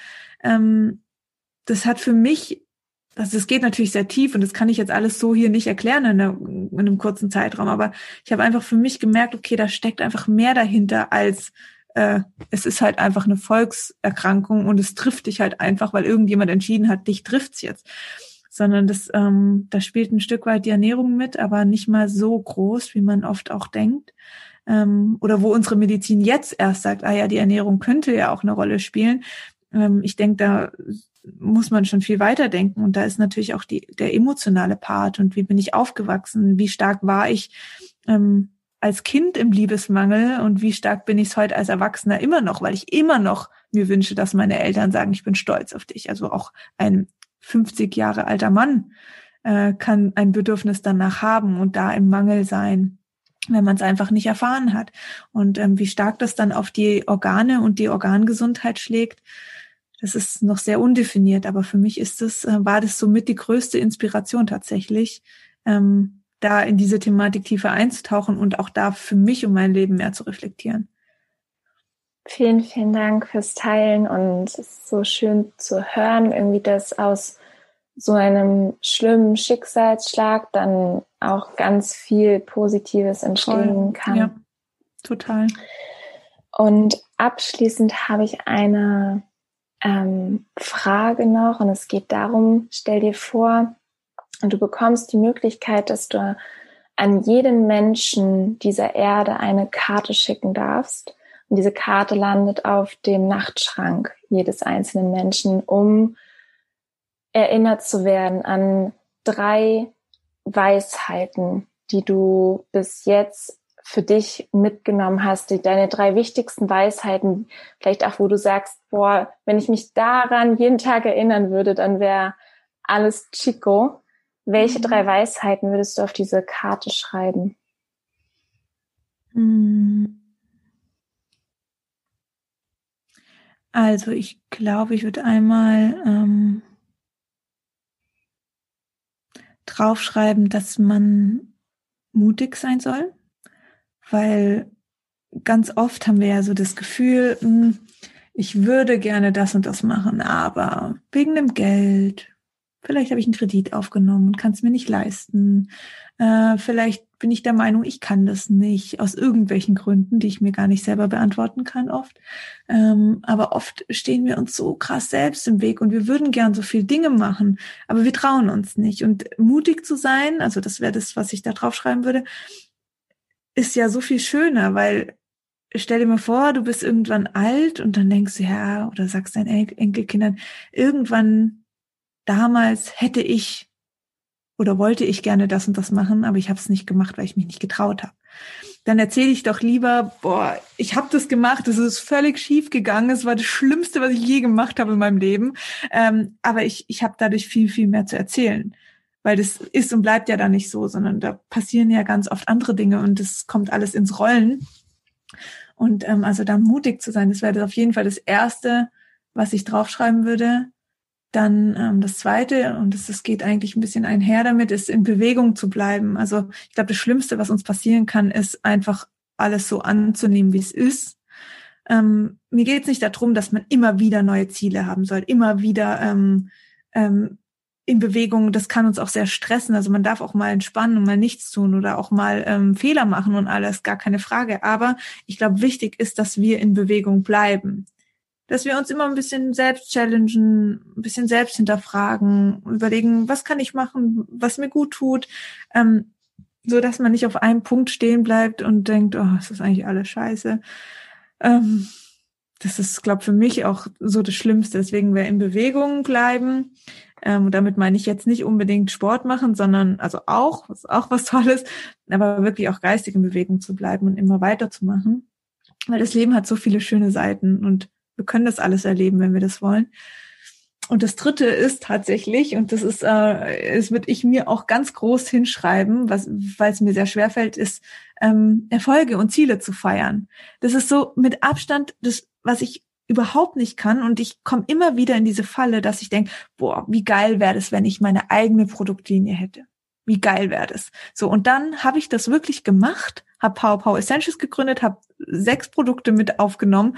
Das hat für mich, also es geht natürlich sehr tief und das kann ich jetzt alles so hier nicht erklären in einem kurzen Zeitraum, aber ich habe einfach für mich gemerkt, okay, da steckt einfach mehr dahinter als es ist halt einfach eine Volkserkrankung und es trifft dich halt einfach, weil irgendjemand entschieden hat, dich trifft's jetzt. Sondern da spielt ein Stück weit die Ernährung mit, aber nicht mal so groß, wie man oft auch denkt. Oder wo unsere Medizin jetzt erst sagt, die Ernährung könnte ja auch eine Rolle spielen. Ich denke, da muss man schon viel weiter denken. Und da ist natürlich auch der emotionale Part und wie bin ich aufgewachsen, wie stark war ich als Kind im Liebesmangel und wie stark bin ich es heute als Erwachsener immer noch, weil ich immer noch mir wünsche, dass meine Eltern sagen, ich bin stolz auf dich. Also auch ein 50 Jahre alter Mann kann ein Bedürfnis danach haben und da im Mangel sein, wenn man es einfach nicht erfahren hat. Und wie stark das dann auf die Organe und die Organgesundheit schlägt, das ist noch sehr undefiniert. Aber für mich war das somit die größte Inspiration tatsächlich, da in diese Thematik tiefer einzutauchen und auch da für mich und mein Leben mehr zu reflektieren. Vielen, vielen Dank fürs Teilen und es ist so schön zu hören, irgendwie, dass aus so einem schlimmen Schicksalsschlag dann auch ganz viel Positives entstehen kann. Ja, total. Und abschließend habe ich eine Frage noch und es geht darum, stell dir vor, und du bekommst die Möglichkeit, dass du an jeden Menschen dieser Erde eine Karte schicken darfst. Und diese Karte landet auf dem Nachtschrank jedes einzelnen Menschen, um erinnert zu werden an 3 Weisheiten, die du bis jetzt für dich mitgenommen hast, deine 3 wichtigsten Weisheiten, vielleicht auch, wo du sagst, wenn ich mich daran jeden Tag erinnern würde, dann wäre alles Chico. Welche 3 Weisheiten würdest du auf diese Karte schreiben? Also ich glaube, ich würde einmal draufschreiben, dass man mutig sein soll, weil ganz oft haben wir ja so das Gefühl, ich würde gerne das und das machen, aber wegen dem Geld, vielleicht habe ich einen Kredit aufgenommen und kann es mir nicht leisten. Vielleicht bin ich der Meinung, ich kann das nicht, aus irgendwelchen Gründen, die ich mir gar nicht selber beantworten kann oft. Aber oft stehen wir uns so krass selbst im Weg und wir würden gern so viel Dinge machen, aber wir trauen uns nicht. Und mutig zu sein, also das wäre das, was ich da draufschreiben würde, ist ja so viel schöner, weil stell dir mal vor, du bist irgendwann alt und dann denkst du, ja, oder sagst deinen Enkelkindern, irgendwann damals hätte ich oder wollte ich gerne das und das machen, aber ich habe es nicht gemacht, weil ich mich nicht getraut habe. Dann erzähle ich doch lieber, ich habe das gemacht, es ist völlig schief gegangen, es war das Schlimmste, was ich je gemacht habe in meinem Leben, aber ich habe dadurch viel, viel mehr zu erzählen, weil das ist und bleibt ja da nicht so, sondern da passieren ja ganz oft andere Dinge und es kommt alles ins Rollen. Und also da mutig zu sein, das wäre auf jeden Fall das Erste, was ich draufschreiben würde. Dann das Zweite, und das geht eigentlich ein bisschen einher damit, ist in Bewegung zu bleiben. Also ich glaube, das Schlimmste, was uns passieren kann, ist einfach alles so anzunehmen, wie es ist. Mir geht es nicht darum, dass man immer wieder neue Ziele haben soll, immer wieder in Bewegung. Das kann uns auch sehr stressen. Also man darf auch mal entspannen und mal nichts tun oder auch mal Fehler machen und alles, gar keine Frage. Aber ich glaube, wichtig ist, dass wir in Bewegung bleiben. Dass wir uns immer ein bisschen selbst challengen, ein bisschen selbst hinterfragen, überlegen, was kann ich machen, was mir gut tut, so dass man nicht auf einem Punkt stehen bleibt und denkt, oh, das ist eigentlich alles scheiße. Das ist, glaube ich, für mich auch so das Schlimmste. Deswegen in Bewegung bleiben. Und damit meine ich jetzt nicht unbedingt Sport machen, sondern also auch was Tolles, aber wirklich auch geistig in Bewegung zu bleiben und immer weiterzumachen. Weil das Leben hat so viele schöne Seiten und wir können das alles erleben, wenn wir das wollen. Und das Dritte ist tatsächlich, und das würde ich mir auch ganz groß hinschreiben, weil es mir sehr schwerfällt, ist Erfolge und Ziele zu feiern. Das ist so mit Abstand das, was ich überhaupt nicht kann. Und ich komme immer wieder in diese Falle, dass ich denke, boah, wie geil wäre das, wenn ich meine eigene Produktlinie hätte. Wie geil wäre das? So, und dann habe ich das wirklich gemacht, habe Power Essentials gegründet, habe 6 Produkte mit aufgenommen.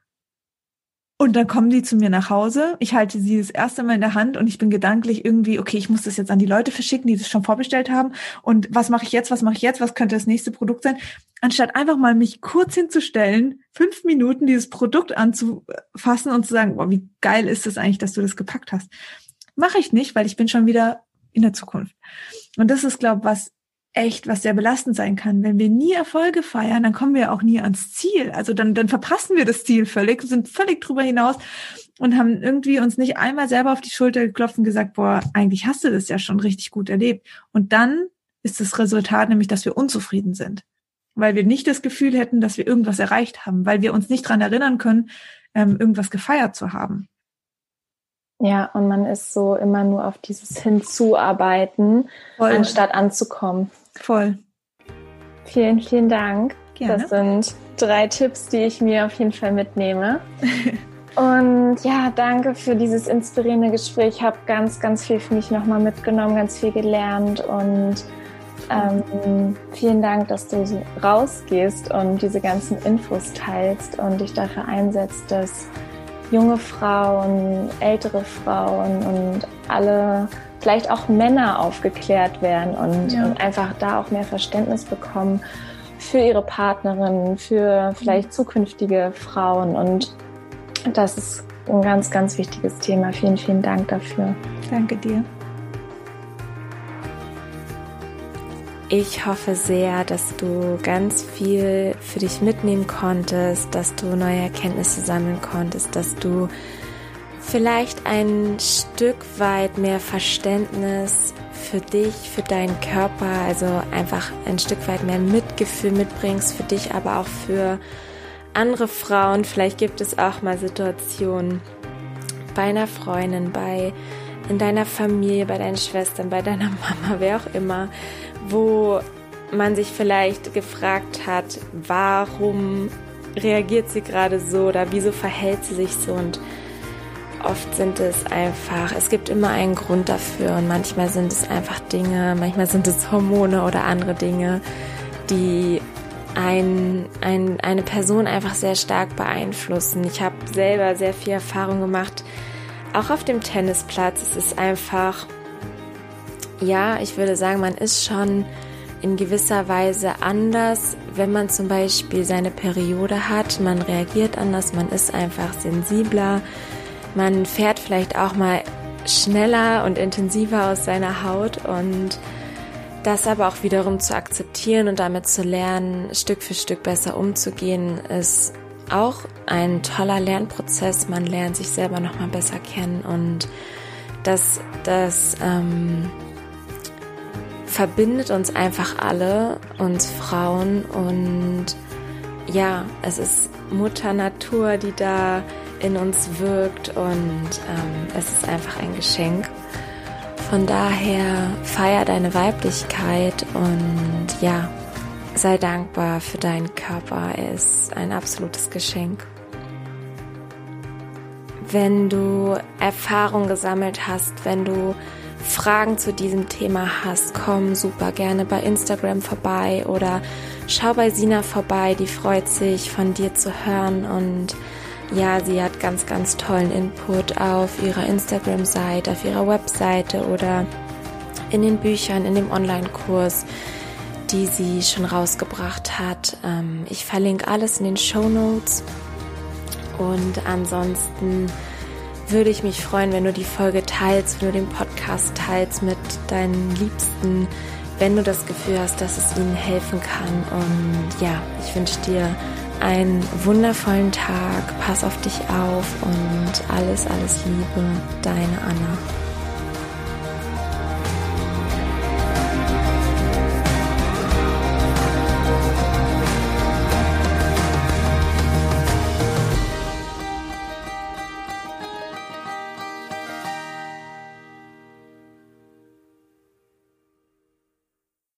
Und dann kommen die zu mir nach Hause. Ich halte sie das erste Mal in der Hand und ich bin gedanklich irgendwie, okay, ich muss das jetzt an die Leute verschicken, die das schon vorbestellt haben. Und was mache ich jetzt? Was könnte das nächste Produkt sein? Anstatt einfach mal mich kurz hinzustellen, 5 Minuten dieses Produkt anzufassen und zu sagen, boah, wie geil ist das eigentlich, dass du das gepackt hast. Mache ich nicht, weil ich bin schon wieder in der Zukunft. Und das ist, glaube ich, was sehr belastend sein kann. Wenn wir nie Erfolge feiern, dann kommen wir auch nie ans Ziel. Also dann verpassen wir das Ziel völlig, sind völlig drüber hinaus und haben irgendwie uns nicht einmal selber auf die Schulter geklopft und gesagt, boah, eigentlich hast du das ja schon richtig gut erlebt. Und dann ist das Resultat nämlich, dass wir unzufrieden sind, weil wir nicht das Gefühl hätten, dass wir irgendwas erreicht haben, weil wir uns nicht dran erinnern können, irgendwas gefeiert zu haben. Ja, und man ist so immer nur auf dieses Hinzuarbeiten, anstatt anzukommen. Voll. Vielen, vielen Dank. Gerne. Das sind 3 Tipps, die ich mir auf jeden Fall mitnehme. Und ja, danke für dieses inspirierende Gespräch. Ich habe ganz, ganz viel für mich nochmal mitgenommen, ganz viel gelernt und vielen Dank, dass du rausgehst und diese ganzen Infos teilst und dich dafür einsetzt, dass junge Frauen, ältere Frauen und alle, vielleicht auch Männer aufgeklärt werden und einfach da auch mehr Verständnis bekommen für ihre Partnerin, für vielleicht zukünftige Frauen. Und das ist ein ganz, ganz wichtiges Thema. Vielen, vielen Dank dafür. Danke dir. Ich hoffe sehr, dass du ganz viel für dich mitnehmen konntest, dass du neue Erkenntnisse sammeln konntest, dass du vielleicht ein Stück weit mehr Verständnis für dich, für deinen Körper, also einfach ein Stück weit mehr Mitgefühl mitbringst für dich, aber auch für andere Frauen. Vielleicht gibt es auch mal Situationen bei einer Freundin, in deiner Familie, bei deinen Schwestern, bei deiner Mama, wer auch immer, wo man sich vielleicht gefragt hat, warum reagiert sie gerade so oder wieso verhält sie sich so, und oft sind es einfach, es gibt immer einen Grund dafür und manchmal sind es einfach Dinge, manchmal sind es Hormone oder andere Dinge, die eine Person einfach sehr stark beeinflussen. Ich habe selber sehr viel Erfahrung gemacht, auch auf dem Tennisplatz. Es ist einfach, ja, ich würde sagen, man ist schon in gewisser Weise anders, wenn man zum Beispiel seine Periode hat. Man reagiert anders, man ist einfach sensibler, man fährt vielleicht auch mal schneller und intensiver aus seiner Haut, und das aber auch wiederum zu akzeptieren und damit zu lernen, Stück für Stück besser umzugehen, ist auch ein toller Lernprozess. Man lernt sich selber nochmal besser kennen, und das verbindet uns einfach alle, uns Frauen, und ja, es ist Mutter Natur, die da in uns wirkt, und es ist einfach ein Geschenk. Von daher feier deine Weiblichkeit und ja, sei dankbar für deinen Körper. Er ist ein absolutes Geschenk. Wenn du Erfahrung gesammelt hast, wenn du Fragen zu diesem Thema hast, komm super gerne bei Instagram vorbei oder schau bei Sina vorbei, die freut sich, von dir zu hören. Und ja, sie hat ganz, ganz tollen Input auf ihrer Instagram-Seite, auf ihrer Webseite oder in den Büchern, in dem Online-Kurs, die sie schon rausgebracht hat. Ich verlinke alles in den Shownotes. Und ansonsten würde ich mich freuen, wenn du die Folge teilst, wenn du den Podcast teilst mit deinen Liebsten, wenn du das Gefühl hast, dass es ihnen helfen kann. Und ja, ich wünsche dir einen wundervollen Tag, pass auf dich auf und alles, alles Liebe, deine Anna.